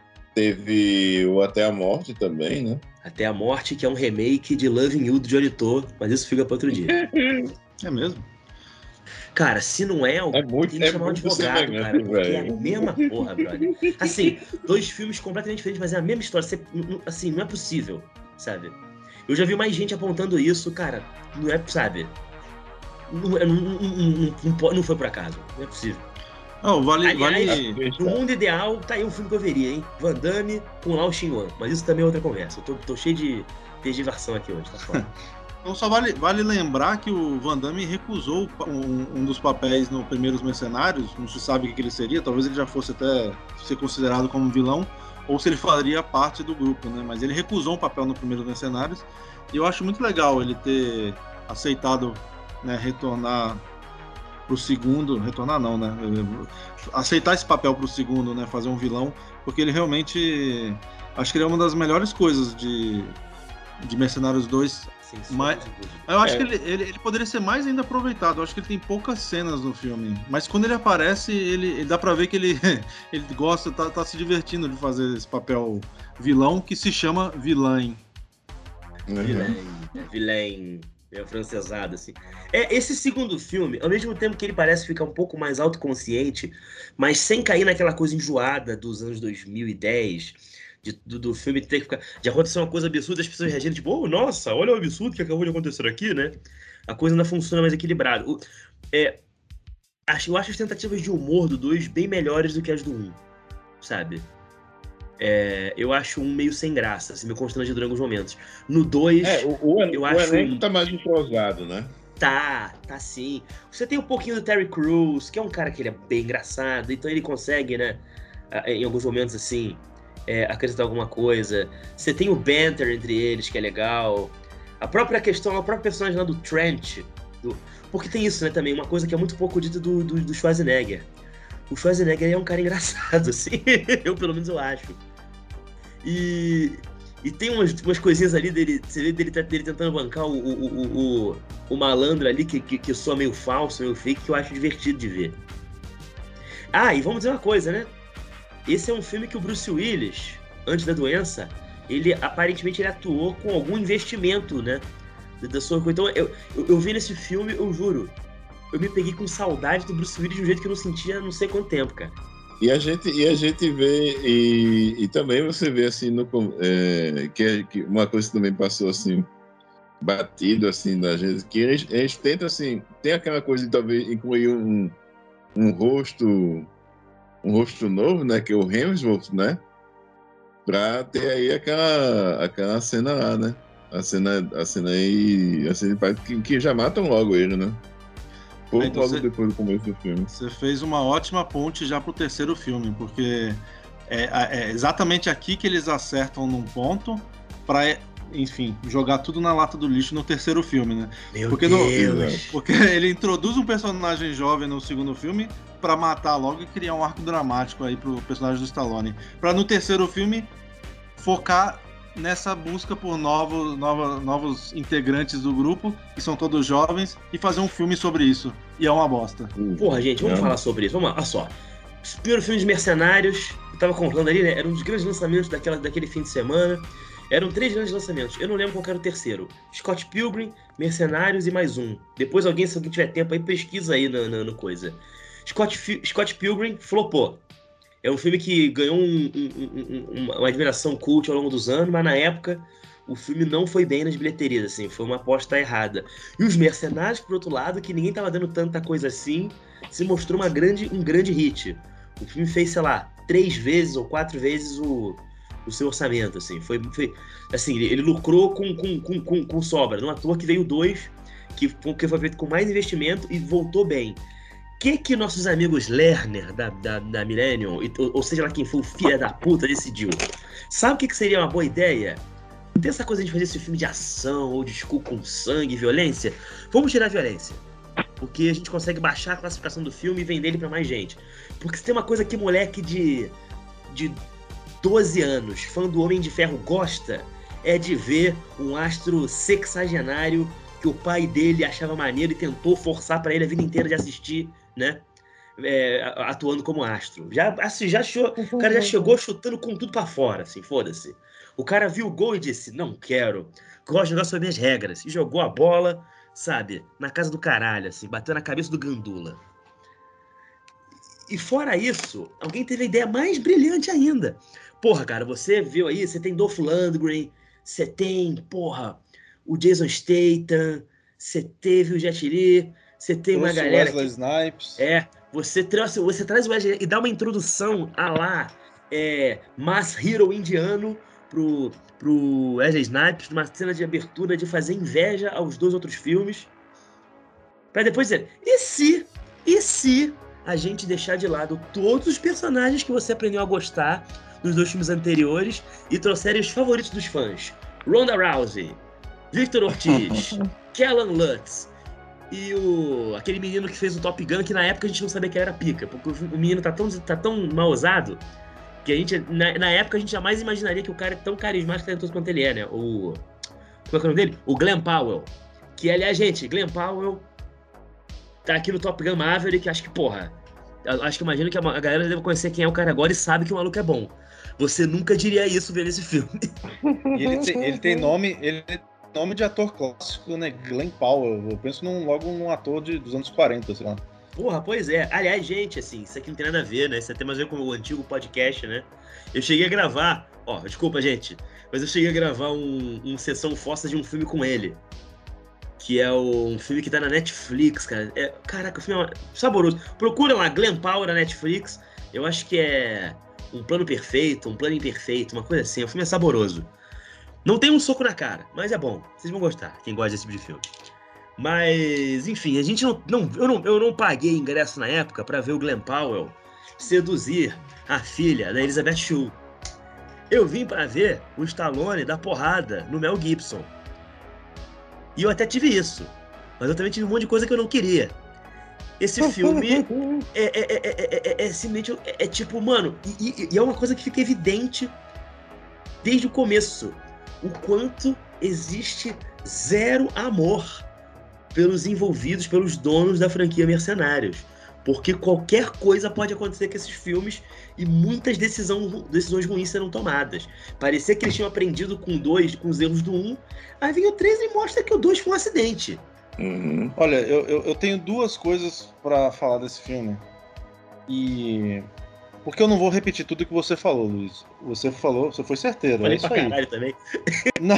Teve o Até a Morte também, né? Até a Morte, que é um remake de Loving You do Johnny To, mas isso fica para outro dia. É mesmo? Cara, se não é, é muito, tem que é chamar um advogado, cara, porque velho. É a mesma porra, brother. Assim, dois filmes completamente diferentes, mas é a mesma história. Você, assim, não é possível, sabe? Eu já vi mais gente apontando isso, cara, não é, sabe? Não, não, não, não, não foi por acaso, não é possível. Oh, vale, Aliás, vale... no mundo ideal, tá aí um filme que eu veria, hein? Van Damme com Lau Xin-Wan. Mas isso também é outra conversa. Eu tô, tô cheio de tergiversão aqui hoje, tá foda. Então só vale, vale lembrar que o Van Damme recusou um, um dos papéis no Primeiros Mercenários. Não se sabe o que ele seria. Talvez ele já fosse até ser considerado como vilão, ou se ele faria parte do grupo, né? Mas ele recusou um papel no Primeiros Mercenários. E eu acho muito legal ele ter aceitado, né, retornar pro segundo, retornar não, né? Aceitar esse papel pro segundo, né? Fazer um vilão, porque ele realmente, acho que ele é uma das melhores coisas de, de Mercenários dois. Sim, mas eu acho é. que ele, ele, ele poderia ser mais ainda aproveitado. Eu acho que ele tem poucas cenas no filme, mas quando ele aparece, ele, ele dá pra ver que ele, ele gosta, tá, tá se divertindo de fazer esse papel vilão, que se chama vilã. Vilém, vilém. É francesado, assim. É, esse segundo filme, ao mesmo tempo que ele parece ficar um pouco mais autoconsciente, mas sem cair naquela coisa enjoada dos anos dois mil e dez, de, do, do filme ter que ficar... De acontecer uma coisa absurda, as pessoas reagirem tipo, oh, nossa, olha o absurdo que acabou de acontecer aqui, né? A coisa ainda funciona mais equilibrada. O, é, acho, eu acho as tentativas de humor do dois bem melhores do que as do um, sabe? É, eu acho um meio sem graça, assim, meio constrangedor em alguns momentos. No dois, é, o, o, eu o acho... elenco tá mais entrosado, né? Tá, tá sim. Você tem um pouquinho do Terry Crews, que é um cara que ele é bem engraçado, então ele consegue, né, em alguns momentos, assim, é, acrescentar alguma coisa. Você tem o banter entre eles, que é legal. A própria questão, a própria personagem lá do Trent, do... porque tem isso, né, também, uma coisa que é muito pouco dita do, do, do Schwarzenegger. O Schwarzenegger é um cara engraçado, assim, eu pelo menos eu acho. E, e tem umas, umas coisinhas ali dele, você vê dele, dele tentando bancar o, o, o, o, o malandro ali que, que, que soa meio falso, meio fake, que eu acho divertido de ver. Ah, e vamos dizer uma coisa, né? Esse é um filme que o Bruce Willis, antes da doença, ele aparentemente ele atuou com algum investimento, né? Da sua coisa. Então eu, eu, eu vi nesse filme, eu juro, eu me peguei com saudade do Bruce Willis de um jeito que eu não sentia há não sei quanto tempo, cara. E a gente, e a gente vê, e, e também você vê assim, no, é, que, que uma coisa que também passou assim, batido assim da gente, que eles, eles tentam assim, tem aquela coisa de talvez incluir um, um rosto, um rosto novo, né, que é o Hemsworth, né, pra ter aí aquela, aquela cena lá, né, a cena, a cena aí, a cena que, que já matam logo ele, né. Pouco então logo cê, depois do começo do filme. Você fez uma ótima ponte já pro terceiro filme, porque é, é exatamente aqui que eles acertam num ponto para, enfim, jogar tudo na lata do lixo no terceiro filme, né? Meu porque Deus! No, porque ele introduz um personagem jovem no segundo filme para matar logo e criar um arco dramático aí pro personagem do Stallone. Para no terceiro filme focar nessa busca por novos, novos, novos integrantes do grupo, que são todos jovens, e fazer um filme sobre isso. E é uma bosta. Porra, gente, vamos é. falar sobre isso. Vamos lá, olha só. O primeiro filme de Mercenários, eu tava contando ali, né? Era um dos grandes lançamentos daquela, daquele fim de semana. Eram três grandes lançamentos. Eu não lembro qual era o terceiro. Scott Pilgrim, Mercenários e mais um. Depois alguém, se alguém tiver tempo aí, pesquisa aí no, no, no coisa. Scott, Scott Pilgrim flopou. É um filme que ganhou um, um, um, uma admiração cult ao longo dos anos, mas na época o filme não foi bem nas bilheterias, assim, foi uma aposta errada. E Os Mercenários, por outro lado, que ninguém tava dando tanta coisa assim, se mostrou uma grande, um grande hit. O filme fez, sei lá, três vezes ou quatro vezes o, o seu orçamento, assim. Foi, foi assim, ele, ele lucrou com, com, com, com, com sobra. Não à toa que veio dois, que, que foi feito com mais investimento e voltou bem. O que que nossos amigos Lerner, da, da, da Millennium, ou, ou seja lá quem for o filho da puta, decidiu? Sabe o que, que seria uma boa ideia? Não tem essa coisa de fazer esse filme de ação, ou de school com sangue, violência? Vamos tirar a violência. Porque a gente consegue baixar a classificação do filme e vender ele pra mais gente. Porque se tem uma coisa que moleque de, de doze anos, fã do Homem de Ferro, gosta, é de ver um astro sexagenário que o pai dele achava maneiro e tentou forçar pra ele a vida inteira de assistir, né? É, atuando como astro. Já, assim, já achou, o cara já chegou chutando com tudo pra fora, assim, foda-se. O cara viu o gol e disse, não quero, gosto de jogar sobre minhas regras. E jogou a bola, sabe, na casa do caralho, assim, bateu na cabeça do Gandula. E fora isso, alguém teve a ideia mais brilhante ainda. Porra, cara, você viu aí, você tem Dolph Lundgren, você tem, porra, o Jason Statham, você teve o Jet Li, você tem uma galera... Wesley que... Snipes. É, você traz, você traz o Wesley e dá uma introdução a lá, é, Mass Hero indiano pro, pro Wesley Snipes, numa cena de abertura de fazer inveja aos dois outros filmes, pra depois dizer, e se, e se a gente deixar de lado todos os personagens que você aprendeu a gostar nos dois filmes anteriores e trouxerem os favoritos dos fãs? Ronda Rousey, Victor Ortiz, Kellan Lutz e o, aquele menino que fez o Top Gun, que na época a gente não sabia que era pica, porque o menino tá tão, tá tão mal usado que a gente, na, na época a gente jamais imaginaria que o cara é tão carismático e talentoso quanto ele é, né? O, como é que é o nome dele? O Glenn Powell. Que, aliás, gente, Glenn Powell tá aqui no Top Gun Maverick, acho que, porra, acho que imagino que a, a galera deve conhecer quem é o cara agora e sabe que o maluco é bom. Você nunca diria isso vendo esse filme. E ele, te, ele tem nome, ele tem nome de ator clássico, né? Glenn Powell. Eu penso num, logo num ator de, dos anos quarenta, sei lá. Porra, pois é. Aliás, gente, assim, isso aqui não tem nada a ver, né? Isso tem mais a ver com o antigo podcast, né? Eu cheguei a gravar, ó, desculpa, gente, mas eu cheguei a gravar um, um sessão fossa de um filme com ele. Que é o, um filme que tá na Netflix, cara. É, caraca, o filme é saboroso. Procura lá, Glenn Powell na Netflix. Eu acho que é Um Plano Perfeito, Um Plano Imperfeito, uma coisa assim. O filme é saboroso. Não tem um soco na cara, mas é bom. Vocês vão gostar, quem gosta desse tipo de filme. Mas, enfim, a gente não, não, eu, não eu não paguei ingresso na época pra ver o Glenn Powell seduzir a filha da Elizabeth Shue. Eu vim pra ver o Stallone dar porrada no Mel Gibson. E eu até tive isso, mas eu também tive um monte de coisa que eu não queria. Esse filme é, é, é, é, é, é, simplesmente, é, é tipo, mano, e, e é uma coisa que fica evidente desde o começo. O quanto existe zero amor pelos envolvidos, pelos donos da franquia Mercenários. Porque qualquer coisa pode acontecer com esses filmes e muitas decisão, decisões ruins serão tomadas. Parecia que eles tinham aprendido com dois, com os erros do um. Aí vem o três e mostra que o dois foi um acidente. Uhum. Olha, eu, eu, eu tenho duas coisas pra falar desse filme. E Porque eu não vou repetir tudo que você falou, Luiz. Você falou, você foi certeiro. Falei é isso pra aí. caralho também. Não,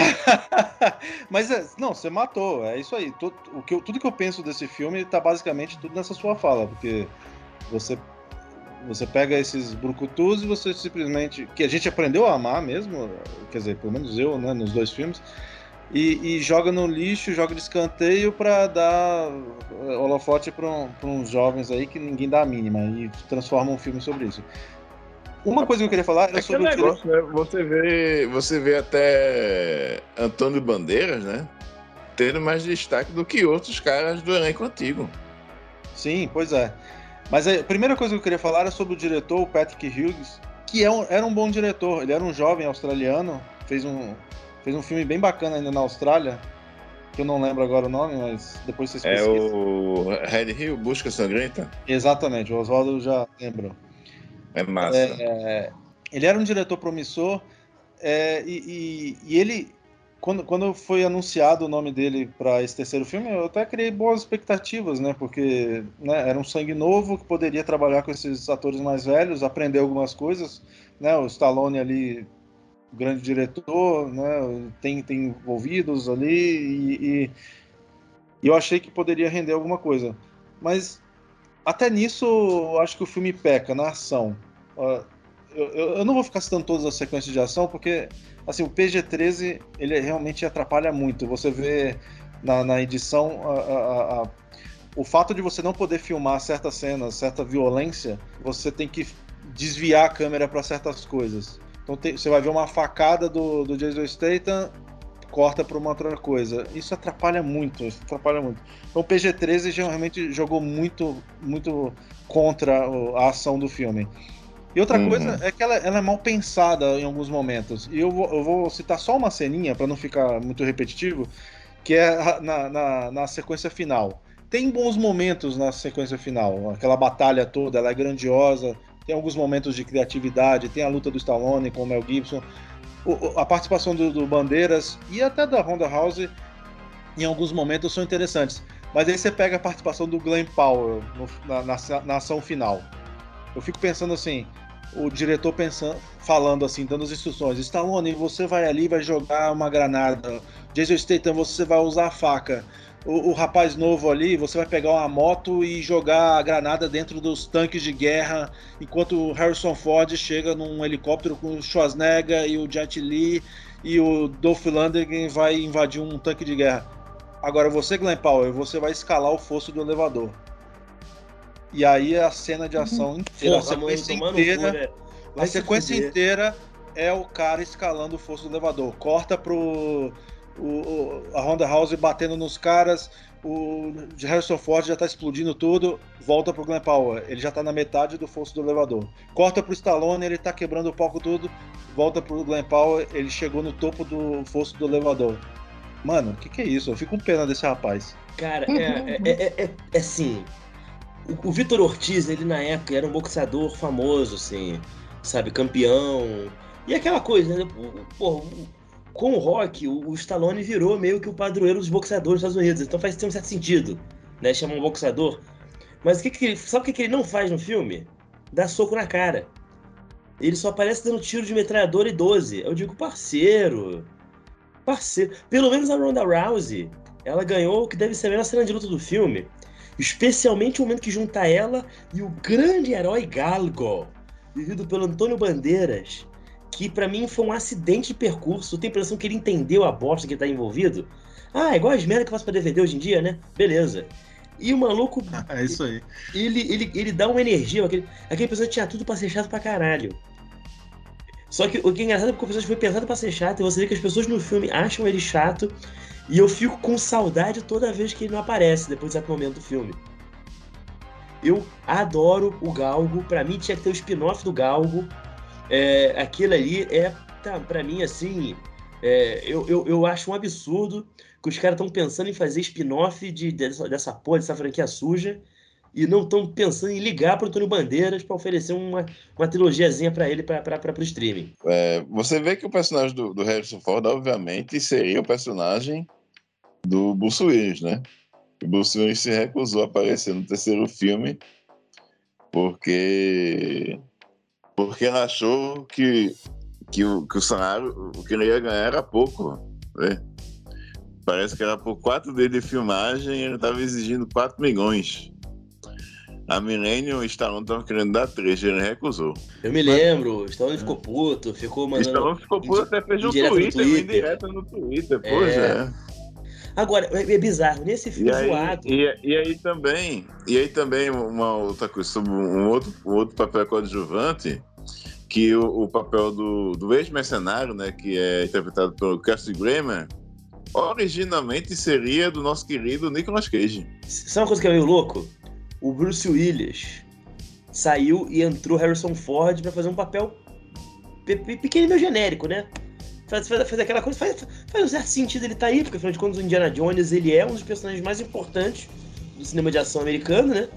mas é, não, você matou, é isso aí. Tudo, o que eu, tudo que eu penso desse filme tá basicamente tudo nessa sua fala, porque você, você pega esses brucutus e você simplesmente. Que a gente aprendeu a amar mesmo, quer dizer, pelo menos eu, né, nos dois filmes, e, e joga no lixo, joga de escanteio pra dar holofote pra, um, pra uns jovens aí que ninguém dá a mínima e transforma um filme sobre isso. Uma coisa que eu queria falar era É sobre aquele o negócio, né? Você vê, você vê até Antônio Bandeiras, né? Tendo mais destaque do que outros caras do elenco antigo. Sim, pois é. Mas a primeira coisa que eu queria falar era sobre o diretor, o Patrick Hughes, que é um, era um bom diretor. Ele era um jovem australiano, fez um, fez um filme bem bacana ainda na Austrália, que eu não lembro agora o nome, mas depois vocês É pesquisam. o Red Hill, Busca Sangrenta? Exatamente, o Oswaldo já lembrou. É massa. É, ele era um diretor promissor, é, e, e, e ele, quando, quando foi anunciado o nome dele para esse terceiro filme, eu até criei boas expectativas, né? Porque, né, era um sangue novo que poderia trabalhar com esses atores mais velhos, aprender algumas coisas, né? O Stallone ali, grande diretor, né? Tem, tem envolvidos ali e, e, e eu achei que poderia render alguma coisa. Mas até nisso, eu acho que o filme peca na ação. Ó, Eu, eu, eu não vou ficar citando todas as sequências de ação, porque assim, o P G treze ele realmente atrapalha muito. Você vê na, na edição a, a, a, o fato de você não poder filmar certas cenas, certa violência, você tem que desviar a câmera para certas coisas. Então tem, você vai ver uma facada do, do Jason Statham, corta para uma outra coisa. Isso atrapalha muito, isso atrapalha muito. Então o P G treze realmente jogou muito, muito contra a ação do filme. E outra Uhum. coisa é que ela, ela é mal pensada em alguns momentos. E eu vou, eu vou citar só uma ceninha para não ficar muito repetitivo, que é na, na, na sequência final. Tem bons momentos na sequência final. Aquela batalha toda, ela é grandiosa. Tem alguns momentos de criatividade. Tem a luta do Stallone com o Mel Gibson. O, a participação do, do Bandeiras e até da Ronda Rousey em alguns momentos são interessantes. Mas aí você pega a participação do Glenn Powell no, na, na, na ação final. Eu fico pensando assim, o diretor pensando, falando assim, dando as instruções. Stallone, você vai ali, vai jogar uma granada. Jason Statham, você vai usar a faca. O, o rapaz novo ali, você vai pegar uma moto e jogar a granada dentro dos tanques de guerra, enquanto o Harrison Ford chega num helicóptero com o Schwarzenegger e o Jet Li e o Dolph Lundgren vai invadir um tanque de guerra. Agora você, Glenn Powell, você vai escalar o fosso do elevador. E aí a cena de ação inteira, Porra, a sequência mano, inteira, cu, né? a sequência inteira é o cara escalando o fosso do elevador. Corta pro o, o, a Ronda Rousey batendo nos caras, o Harrison Ford já tá explodindo tudo, volta pro Glenn Powell, ele já tá na metade do fosso do elevador. Corta pro Stallone, ele tá quebrando o palco tudo, volta pro Glenn Powell, ele chegou no topo do fosso do elevador. Mano, o que que é isso? Eu fico com pena desse rapaz. Cara, é, é, é, é, é assim... O, o Vitor Ortiz, ele na época era um boxeador famoso, assim, sabe, campeão. E aquela coisa, né? Pô, com o Rock, o, o Stallone virou meio que o padroeiro dos boxeadores dos Estados Unidos. Então faz ter um certo sentido, né? Chamar um boxeador. Mas o que que ele, sabe o que, que ele não faz no filme? Dá soco na cara. Ele só aparece dando tiro de metralhadora e doze. Eu digo, parceiro. Parceiro. Pelo menos a Ronda Rousey, ela ganhou o que deve ser a melhor cena de luta do filme. Especialmente o momento que junta ela e o grande herói Galgo, vivido pelo Antônio Bandeiras, que pra mim foi um acidente de percurso. Eu tenho a impressão que ele entendeu a bosta que ele tá envolvido. Ah, é igual as merdas que eu faço pra D V D hoje em dia, né? Beleza. E o maluco... É isso aí. Ele, ele, ele dá uma energia, aquele, aquele pessoa tinha tudo pra ser chato pra caralho. Só que o que é engraçado é porque o personagem foi pensado pra ser chato, e você vê que as pessoas no filme acham ele chato, e eu fico com saudade toda vez que ele não aparece, depois de certo momento do filme. Eu adoro o Galgo, pra mim tinha que ter o spin-off do Galgo. É, aquilo ali é, tá, pra mim, assim, é, eu, eu, eu acho um absurdo que os caras estão pensando em fazer spin-off de, dessa, dessa porra, dessa franquia suja, e não estão pensando em ligar pro Antônio Bandeiras pra oferecer uma, uma trilogiazinha pra ele, pra, pra, pra, pro streaming. É, você vê que o personagem do, do Harrison Ford, obviamente, seria o personagem do Bruce Willis, né? O Bruce Willis se recusou a aparecer no terceiro filme porque porque ela achou que, que, o, que o salário, o que ele ia ganhar era pouco, né? Parece que era por quatro dias de filmagem e ele estava exigindo quatro milhões. A Millennium e Stallone estavam querendo dar três, ele recusou. Eu me lembro, o Stallone ficou puto, ficou mandando... Stallone ficou puto, até fez um indireta no Twitter, Twitter. indireta no Twitter, pois É. é. Agora, é, é bizarro, nesse filme E aí, zoado... e, e aí também, e aí também uma outra coisa, sobre um outro, um outro papel coadjuvante, que o, o papel do, do ex-mercenário, né, que é interpretado pelo Kelsey Grammer, originalmente seria do nosso querido Nicolas Cage. Sabe uma coisa que é meio louco? O Bruce Willis saiu e entrou Harrison Ford pra fazer um papel pe- pe- pequeno e meio genérico, né? Faz, faz, faz aquela coisa, faz, faz um certo sentido ele tá aí, porque afinal de contas o Indiana Jones ele é um dos personagens mais importantes do cinema de ação americano, né?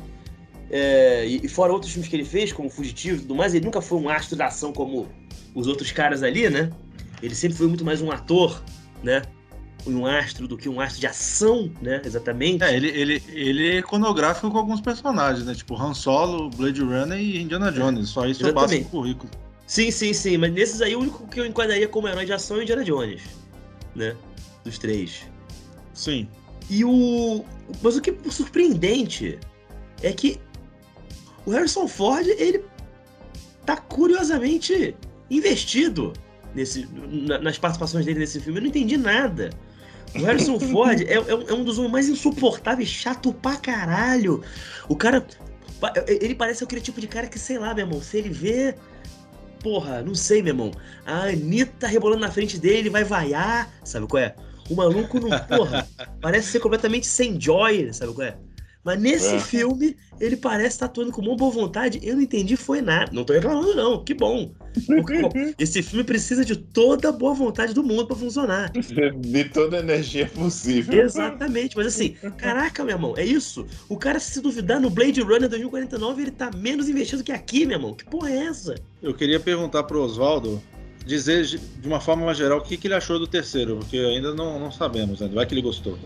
É, e, e fora outros filmes que ele fez, como Fugitivo e tudo mais, ele nunca foi um astro da ação como os outros caras ali, né? Ele sempre foi muito mais um ator, né? Um astro do que um astro de ação, né? Exatamente. É, ele, ele, ele é iconográfico com alguns personagens, né? Tipo Han Solo, Blade Runner e Indiana Jones. Só isso é básico Exatamente. no currículo. Sim, sim, sim. Mas nesses aí, o único que eu enquadraria como herói de ação é o Indiana Jones, né? Dos três. Sim. E o... Mas o que é surpreendente é que o Harrison Ford, ele tá curiosamente investido nesse, na- nas participações dele nesse filme. Eu não entendi nada. O Harrison Ford é, é um, é um dos homens mais insuportáveis, chato pra caralho. O cara... Ele parece aquele tipo de cara que, sei lá, meu irmão, se ele vê... Porra, não sei, meu irmão. A Anitta rebolando na frente dele, ele vai vaiar, sabe qual é? O maluco não, porra, parece ser completamente sem joy, sabe qual é? Mas nesse É. filme, ele parece estar atuando com uma boa vontade. Eu não entendi, foi nada. Não tô reclamando, não. Que bom. Porque, bom, esse filme precisa de toda a boa vontade do mundo pra funcionar. De toda a energia possível. Exatamente. Mas assim, caraca, meu irmão, é isso. O cara, se duvidar, no Blade Runner dois mil e quarenta e nove, ele tá menos investido que aqui, meu irmão. Que porra é essa? Eu queria perguntar pro Oswaldo, dizer de uma forma mais geral o que, que ele achou do terceiro, porque ainda não, não sabemos, né? Vai que ele gostou.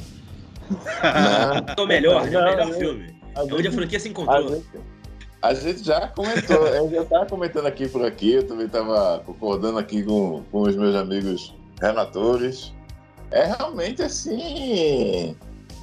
É o melhor, né? O Não, melhor eu- filme. a É onde a gente- franquia se A encontrou. gente, a gente já comentou, eu já estava comentando aqui por aqui, eu também estava concordando aqui com, com os meus amigos relatores. É realmente assim.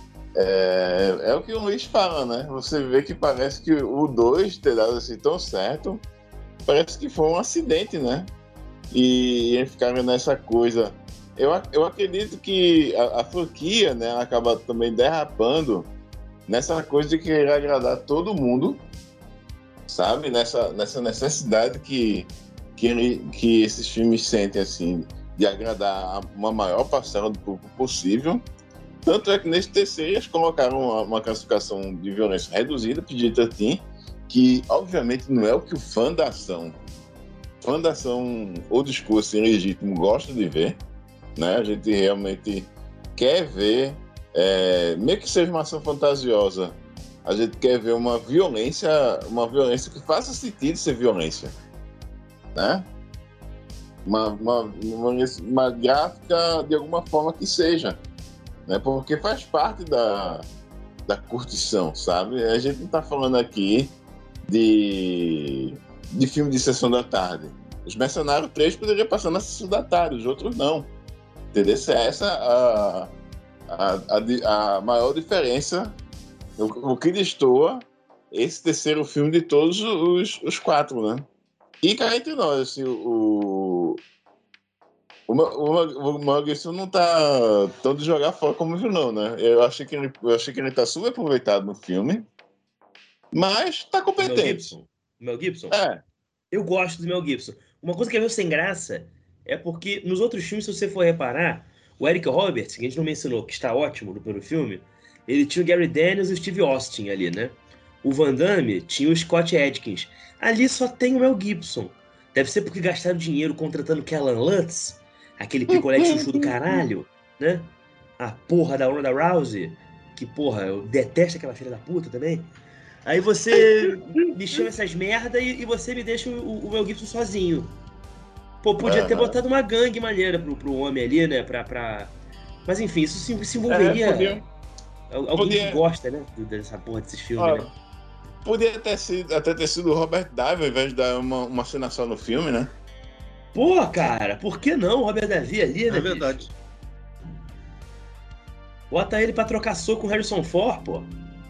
É, é o que o Luiz fala, né? Você vê que parece que o dois ter dado assim tão certo, parece que foi um acidente, né? E eles ficaram nessa coisa. Eu, ac- eu acredito que a, a franquia, né, ela acaba também derrapando nessa coisa de querer agradar todo mundo, sabe? Nessa, nessa necessidade que, que, ele, que esses filmes sentem, assim, de agradar a uma maior parcela do público possível. Tanto é que nesse terceiro eles colocaram uma, uma classificação de violência reduzida, P G treze, que obviamente não é o que o fã da ação, fã da ação ou discurso legítimo gosta de ver, né? A gente realmente quer ver, é, mesmo que seja uma ação fantasiosa, a gente quer ver uma violência, uma violência que faça sentido ser violência, né? Uma, uma, uma, uma gráfica de alguma forma que seja, né? Porque faz parte da, da curtição, sabe? A gente não está falando aqui de, de filme de sessão da tarde. Os Mercenários três poderiam passar na sessão da tarde, os outros não. Entendeu? Essa é essa a, a, a, a maior diferença, o, o que destoa esse terceiro filme de todos os, os quatro, né? E cá entre nós, assim, o, o, o, o Mel Gibson não tá tão de jogar fora como vilão, né? Eu achei que ele, eu achei que ele tá super aproveitado no filme, mas tá O Mel competente. Gibson. O Mel Gibson? É, Eu gosto do Mel Gibson. Uma coisa que é meio sem graça é porque nos outros filmes, se você for reparar, o Eric Roberts, que a gente não mencionou, que está ótimo no primeiro filme, ele tinha o Gary Daniels e o Steve Austin ali, né? O Van Damme tinha o Scott Adkins. Ali só tem o Mel Gibson. Deve ser porque gastaram dinheiro contratando Kellan Lutz, aquele picolé de chuchu do caralho, né? A porra da Ronda Rousey, que porra, eu detesto aquela filha da puta também. Aí você me chama essas merda e, e você me deixa o, o Mel Gibson sozinho. Pô, podia ter Aham. botado uma gangue maneira pro, pro homem ali, né? Pra, pra... Mas enfim, isso se, se envolveria É, podia- alguém podia- que gosta, né? Dessa porra desses filmes, Olha, né? podia ter sido, até ter sido o Robert Davi ao invés de dar uma, uma cena só no filme, né? Pô, cara, por que não o Robert Davi ali, né? É verdade. Bicho? Bota ele pra trocar soco com o Harrison Ford, pô.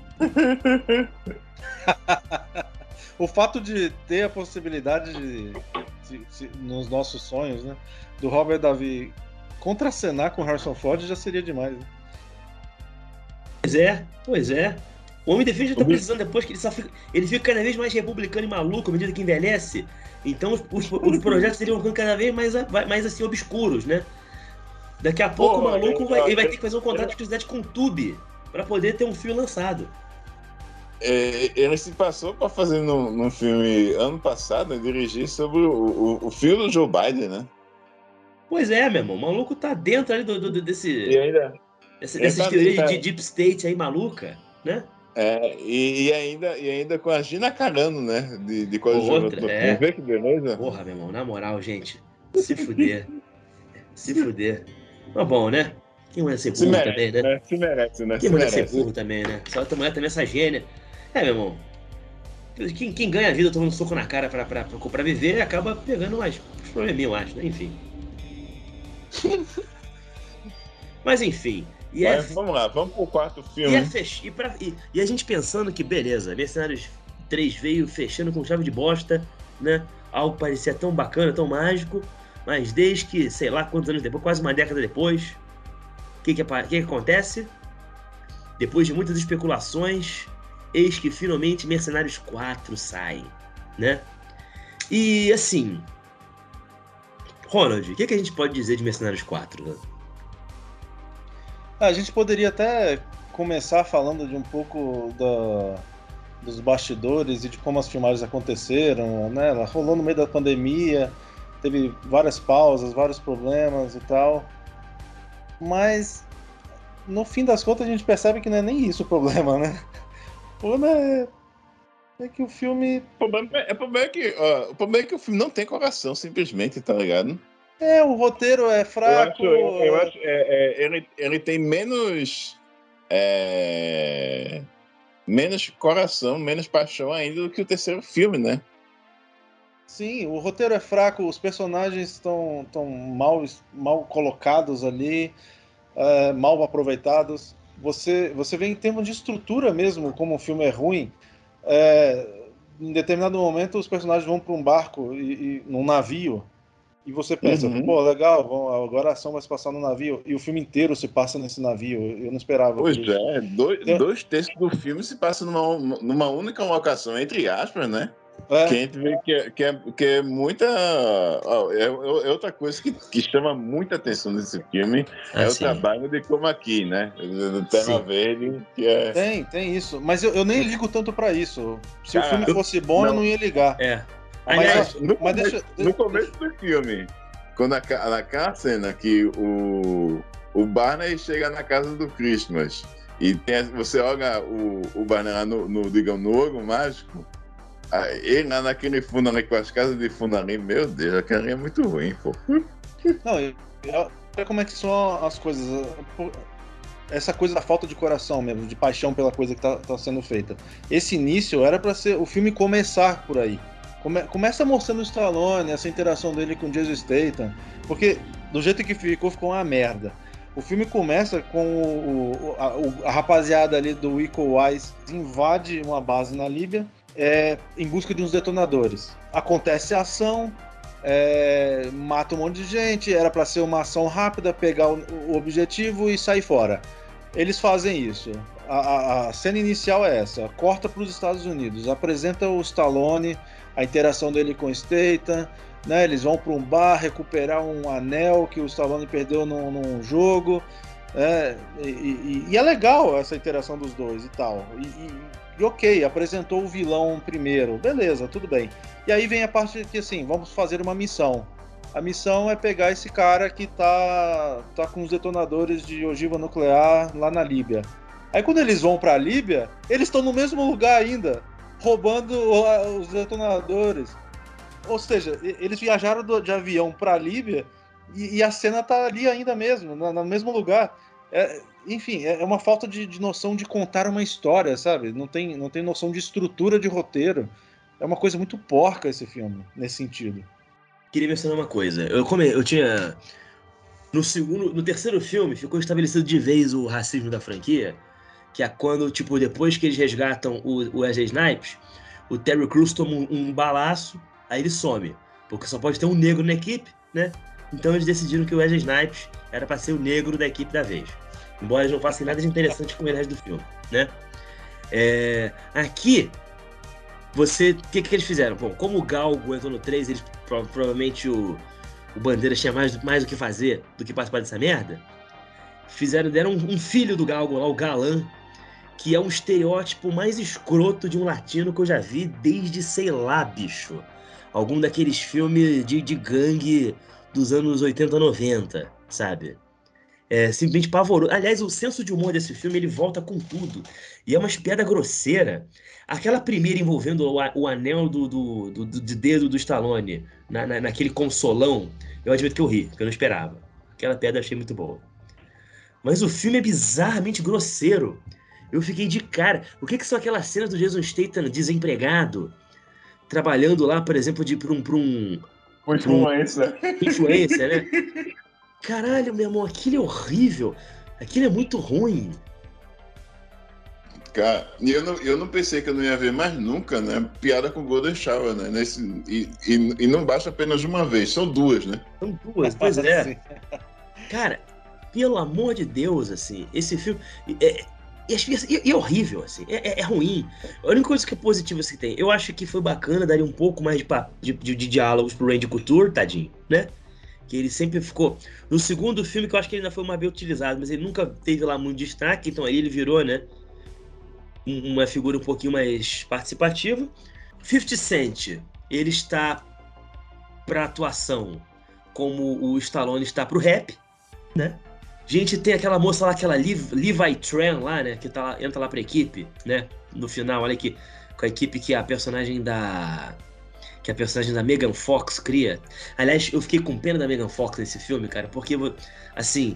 O fato de ter a possibilidade de, de, de, nos nossos sonhos, né, do Robert Davi contracenar com o Harrison Ford já seria demais, né? Pois é, pois é. O Homem de Defesa já tá precisando depois que ele, só fica, ele fica cada vez mais republicano e maluco à medida que envelhece. Então os, os, os projetos seriam ficando cada vez mais, mais assim, obscuros, né? Daqui a pouco Porra, o maluco eu, vai, ele vai ter que fazer um contrato de exclusividade com o Tube pra poder ter um filme lançado. É, ele se passou pra fazer num, num filme ano passado, né, dirigir sobre o, o, o filho do Joe Biden, né? Pois é, meu irmão. O maluco tá dentro ali do, do, desse, e ainda, desse, dessas tá, teorias tá, de deep state aí maluca, né? É, e, e, ainda, e ainda com a Gina Carano, né? De, de coisa de outra, é. Vê que beleza? Porra, meu irmão, na moral, gente. Se fuder. se fuder. Mas bom, né? Quem mulher ser burro se merece, também, né? né? Se merece, né? Quem se mulher merece. ser burro também, né? Só outra mulher também essa gênia. É, meu irmão. Quem, quem ganha a vida tomando um soco na cara pra, pra, pra, pra viver acaba pegando mais probleminha, eu acho, né? Enfim. Mas enfim. E Mas, é, vamos lá, vamos pro quarto filme. E, é fech... e, pra... e, e a gente pensando que, beleza, Mercenários três veio fechando com chave de bosta, né? Algo parecia tão bacana, tão mágico, mas desde que, sei lá quantos anos depois, quase uma década depois, o que que, que que acontece? Depois de muitas especulações, eis que finalmente Mercenários quatro sai, né? E assim, Ronald, o que, que a gente pode dizer de Mercenários quatro, né? A gente poderia até começar falando de um pouco da, dos bastidores e de como as filmagens aconteceram, né? Ela rolou no meio da pandemia, teve várias pausas, vários problemas e tal. Mas, no fim das contas, a gente percebe que não é nem isso o problema, né? O problema é, é que o filme... O problema é, o problema é que, ó, o problema é que o filme não tem coração, simplesmente, tá ligado? É, o roteiro é fraco. Eu acho, eu, eu acho é, é, ele, ele tem menos é, menos coração, menos paixão ainda do que o terceiro filme, né? Sim, o roteiro é fraco, os personagens estão tão mal, mal colocados ali, é, mal aproveitados. Você, você vê em termos de estrutura mesmo, como o filme é ruim. É, em determinado momento os personagens vão para um barco e, e num navio. E você pensa, uhum. pô, legal, vamos, agora a ação vai se passar no navio. E o filme inteiro se passa nesse navio. Eu não esperava. Pois é, dois, então, dois terços do filme se passa numa, numa única locação, entre aspas, né? É. Que a gente vê que é, que é, que é muita. Ó, é, é outra coisa que, que chama muita atenção nesse filme. Ah, é sim. O trabalho de chroma key, né? Do Terra Verde. Que é... Tem, tem isso. Mas eu, eu nem ligo tanto pra isso. Se Cara, o filme fosse bom, não. eu não ia ligar. É. Mas, no, mas começo, deixa, no começo do filme, quando naquela cena que o, o Barney chega na casa do Christmas e tem, você olha o, o Barney lá no, no, digamos, no Ouro Mágico, ele lá naquele fundo ali com as casas de fundo ali, meu Deus, aquele é muito ruim, pô. Não, eu, eu, olha como é que são as coisas. Essa coisa da falta de coração mesmo, de paixão pela coisa que tá, tá sendo feita. Esse início era pra ser o filme começar por aí. Come, começa mostrando o Stallone, essa interação dele com o Jason Statham, porque do jeito que ficou, ficou uma merda. O filme começa com o, o, a, a rapaziada ali do Iko Uwais invade uma base na Líbia é, em busca de uns detonadores. Acontece a ação, é, mata um monte de gente, era para ser uma ação rápida, pegar o, o objetivo e sair fora. Eles fazem isso. A, a, a cena inicial é essa, corta para os Estados Unidos, apresenta o Stallone, a interação dele com o Statham, né? Eles vão para um bar recuperar um anel que o Stallone perdeu num, num jogo, é, e, e, e é legal essa interação dos dois e tal. E, e, e ok, apresentou o vilão primeiro, beleza, tudo bem. E aí vem a parte que assim, vamos fazer uma missão. A missão é pegar esse cara que tá, tá com os detonadores de ogiva nuclear lá na Líbia. Aí quando eles vão para a Líbia, eles estão no mesmo lugar ainda, roubando os detonadores. Ou seja, eles viajaram do, de avião para a Líbia e, e a cena tá ali ainda mesmo, no, no mesmo lugar. É, enfim, é uma falta de, de noção de contar uma história, sabe? Não tem, não tem noção de estrutura de roteiro. É uma coisa muito porca esse filme, nesse sentido. Queria mencionar uma coisa. Eu, como eu tinha... No segundo, no terceiro filme, ficou estabelecido de vez o racismo da franquia, que é quando, tipo, depois que eles resgatam o, o Wesley Snipes, o Terry Crews toma um, um balaço, aí ele some. Porque só pode ter um negro na equipe, né? Então eles decidiram que o Wesley Snipes era pra ser o negro da equipe da vez. Embora eles não façam nada de interessante com o resto do filme, né? É, aqui, você... O que, que eles fizeram? Bom, como o Galgo entrou no três, eles provavelmente o, o Bandeiras tinha mais, mais o que fazer do que participar dessa merda. Fizeram, deram um, um filho do Galgo lá, o Galã, que é um estereótipo mais escroto de um latino que eu já vi desde, sei lá, bicho. Algum daqueles filmes de, de gangue dos anos oitenta, noventa, sabe? É simplesmente pavoroso. Aliás, o senso de humor desse filme, ele volta com tudo. E é uma piada grosseira. Aquela primeira envolvendo o, o anel do, do, do, do dedo do Stallone na, na, naquele consolão, eu admito que eu ri, porque eu não esperava. Aquela piada eu achei muito boa. Mas o filme é bizarramente grosseiro. Eu fiquei de cara. O que, que são aquelas cenas do Jason Statham desempregado, trabalhando lá, por exemplo, de para um, pra um... Um influencer. Um influencer, né? Caralho, meu irmão, aquilo é horrível. Aquilo é muito ruim. Cara, eu não, eu não pensei que eu não ia ver mais nunca, né? Piada com Golden Shower, né? Nesse, e, e, e não basta apenas uma vez, são duas, né? São duas, pois é. Cara, pelo amor de Deus, assim, esse filme... É, é, é, é horrível, assim, é, é ruim. A única coisa que é positiva que tem, eu acho que foi bacana, daria um pouco mais de, de, de diálogos pro Randy Couture, tadinho, né? Que ele sempre ficou... No segundo filme, que eu acho que ele ainda foi mais bem utilizado, mas ele nunca teve lá muito destaque, então aí ele virou, né, uma figura um pouquinho mais participativa. fifty Cent, ele está pra atuação como o Stallone está pro rap, né? A gente tem aquela moça lá, aquela Liv, Levi Tran lá, né, que tá, entra lá pra equipe, né, no final, olha aqui, com a equipe que a personagem da... que a personagem da Megan Fox cria. Aliás, eu fiquei com pena da Megan Fox nesse filme, cara, porque, assim...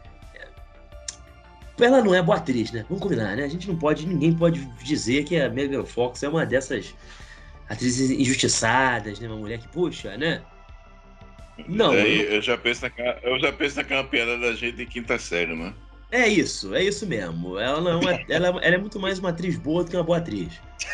Ela não é boa atriz, né? Vamos combinar, né? A gente não pode... Ninguém pode dizer que a Megan Fox é uma dessas atrizes injustiçadas, né? Uma mulher que, puxa, né? Não. É, eu... eu já penso naquela, eu já penso naquela piada da gente em quinta série, né? É isso, é isso mesmo. Ela, não é uma, ela, ela é muito mais uma atriz boa do que uma boa atriz.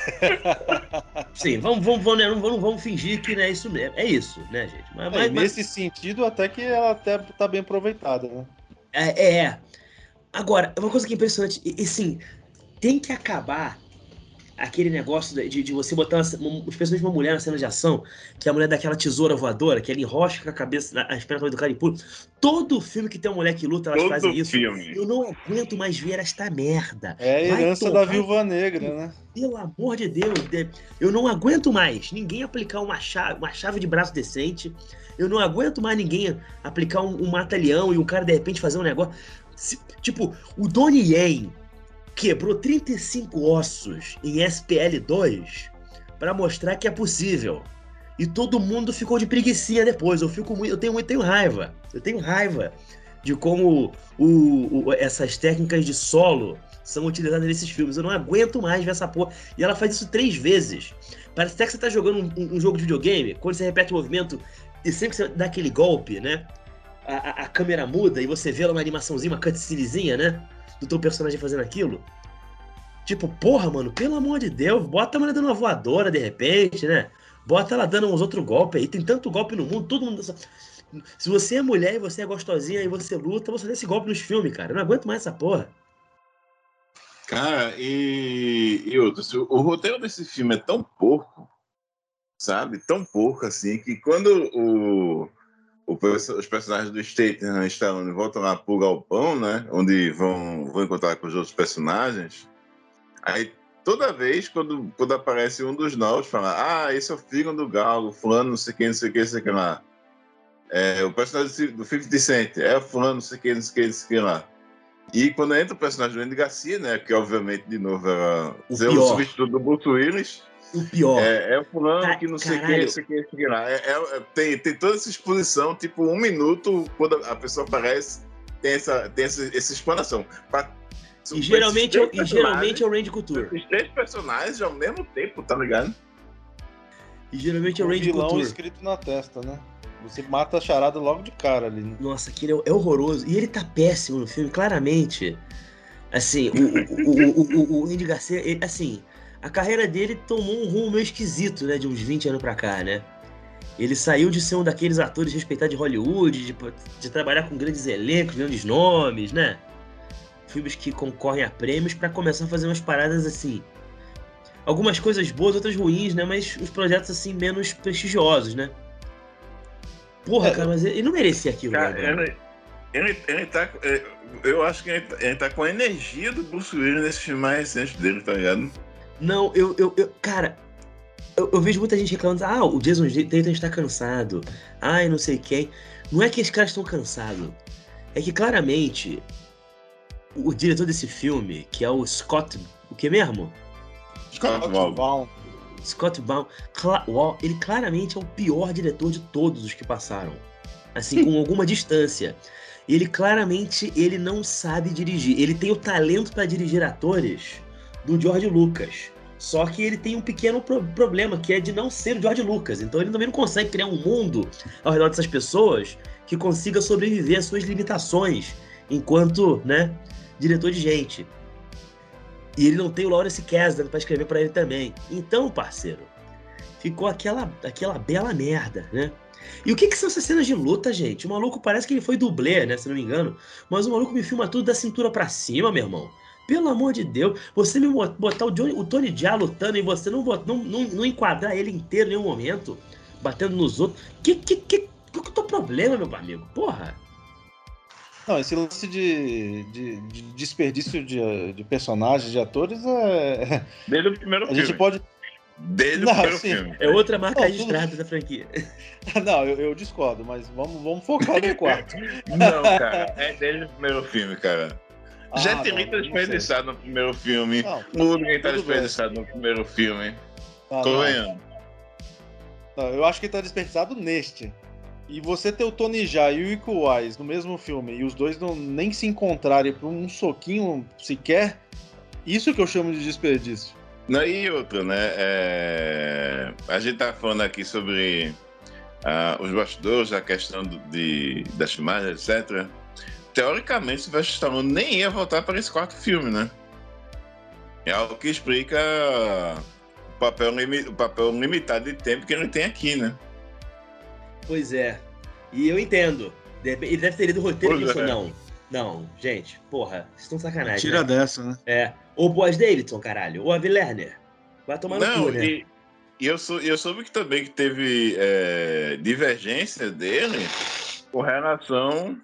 Sim, vamos, vamos, vamos, não vamos, vamos fingir que não é isso mesmo. É isso, né, gente? Mas, É, mas, nesse mas... sentido, até que ela até tá bem aproveitada, né? É, é. Agora, uma coisa que é impressionante, e, e sim, tem que acabar aquele negócio de, de você botar, uma, especialmente uma mulher na cena de ação, que a mulher dá aquela tesoura voadora, que ela enrosca com a cabeça, as pernas do cara e pula. Todo filme que tem uma mulher que luta, elas Todo fazem isso. filme. Eu não aguento mais ver esta merda. É a Vai herança tomar... da Viúva Negra, né? Pelo amor de Deus, eu não aguento mais ninguém aplicar uma chave, uma chave de braço decente. Eu não aguento mais ninguém aplicar um, um mata-leão e o cara de repente fazer um negócio... Se, tipo, o Donnie Yen quebrou trinta e cinco ossos em S P L dois pra mostrar que é possível. E todo mundo ficou de preguicinha depois. Eu fico muito, eu tenho, eu tenho raiva. Eu tenho raiva de como o, o, essas técnicas de solo são utilizadas nesses filmes. Eu não aguento mais ver essa porra. E ela faz isso três vezes. Parece até que você tá jogando um, um jogo de videogame, quando você repete o movimento e sempre que você dá aquele golpe, né? A, a, a câmera muda e você vê lá uma animaçãozinha, uma cutscenezinha, né? Do teu personagem fazendo aquilo. Tipo, porra, mano, pelo amor de Deus, bota a mulher dando uma voadora de repente, né? Bota ela dando uns outros golpes aí. Tem tanto golpe no mundo, todo mundo... Se você é mulher e você é gostosinha e você luta, você dá esse golpe nos filmes, cara. Eu não aguento mais essa porra. Cara, e, e outros, o, o roteiro desse filme é tão porco, sabe? Tão porco, assim, que quando o, o, os personagens do Statham e Stallone voltam lá pro galpão, né? Onde vão, vão encontrar com os outros personagens, aí toda vez, quando, quando aparece um dos novos, fala, ah, esse é o filho do Galo, fulano, não sei quem, não sei o que, não sei o que lá. É, o personagem do fifty Cent, é fulano, não sei o que, não sei o que, não sei o que lá. E quando entra o personagem do Andy Garcia, né, que obviamente, de novo, era o, o substituto do Bruce Willis. O pior. É, é o fulano Ca- que não sei o que, caralho. não sei o que, não sei o que lá. É, é, tem, tem toda essa exposição, tipo, um minuto, quando a pessoa aparece, tem essa, tem essa, essa exploração. Pra, e geralmente, é, e geralmente é o Randy Couture. Os três personagens ao mesmo tempo, tá ligado? E geralmente é o Randy vilão Couture. escrito na testa, né? Você mata a charada logo de cara ali. Né? Nossa, aquele é, é horroroso. E ele tá péssimo no filme, claramente. Assim, o, o, o, o, o Andy Garcia, ele, assim, a carreira dele tomou um rumo meio esquisito, né? De uns vinte anos pra cá, né? Ele saiu de ser um daqueles atores respeitados de Hollywood, de, de trabalhar com grandes elencos, grandes nomes, né? Filmes que concorrem a prêmios, pra começar a fazer umas paradas assim. Algumas coisas boas, outras ruins, né? Mas os projetos assim menos prestigiosos, né? Porra, é, cara, mas ele não merecia aquilo, cara, né? Ele, ele, ele tá. Eu acho que ele, ele tá com a energia do Bruce Willis nesse filme mais recente dele, tá ligado? Não, eu. eu, eu cara, eu, eu vejo muita gente reclamando, ah, o Jason Statham está cansado. Ai, não sei quem. Não é que esses caras estão cansados. É que claramente o diretor desse filme, que é o Scott. O que mesmo? Scott Baum. Scott Baum, ele claramente é o pior diretor de todos os que passaram. Assim, com alguma distância. Ele claramente ele não sabe dirigir. Ele tem o talento para dirigir atores do George Lucas. Só que ele tem um pequeno pro- problema, que é de não ser o George Lucas. Então ele também não consegue criar um mundo ao redor dessas pessoas que consiga sobreviver às suas limitações enquanto, né, diretor de gente. E ele não tem o Lawrence Kasdan pra escrever pra ele também. Então, parceiro, ficou aquela, aquela bela merda, né? E o que que são essas cenas de luta, gente? O maluco parece que ele foi dublê, né? Se não me engano. Mas o maluco me filma tudo da cintura pra cima, meu irmão. Pelo amor de Deus. Você me botar o, Johnny, o Tony Jaa lutando e você não, não, não, não enquadrar ele inteiro em nenhum momento, batendo nos outros. Que que, que, que, que é o teu problema, meu amigo? Porra. Não, esse lance de, de, de desperdício de, de personagens, de atores, é... Desde o primeiro a filme. A gente pode... Desde não, o primeiro sim. filme. É outra marca não, registrada tudo... da franquia. Não, eu, eu discordo, mas vamos, vamos focar no quarto. Não, cara, é desde o primeiro filme, cara. Ah, Já tem não, tá não desperdiçado no primeiro filme. Não, O Ludwig tá tudo desperdiçado no primeiro filme. Ah, Tô não. ganhando. Não, eu acho que ele tá desperdiçado neste. E você ter o Tony Jaa e o Iko Uwais no mesmo filme e os dois não, nem se encontrarem por um soquinho sequer, isso que eu chamo de desperdício. Não, e outra, né? É... A gente tá falando aqui sobre uh, os bastidores, a questão do, de, das filmagens, etcétera. Teoricamente, o Sylvester Stallone nem ia voltar para esse quarto filme, né? É algo que explica o papel, limi... o papel limitado de tempo que ele tem aqui, né? Pois é. E eu entendo. Ele deve ter lido o roteiro e Pois pensou, é. não. Não, gente, porra, vocês estão sacanagem. Tira né? dessa, né? É. Ou o Boaz Davidson, caralho. Ou a Lerner. Vai tomar no Não, cu, né? e, e eu, sou, eu soube que também que teve é, divergência dele com relação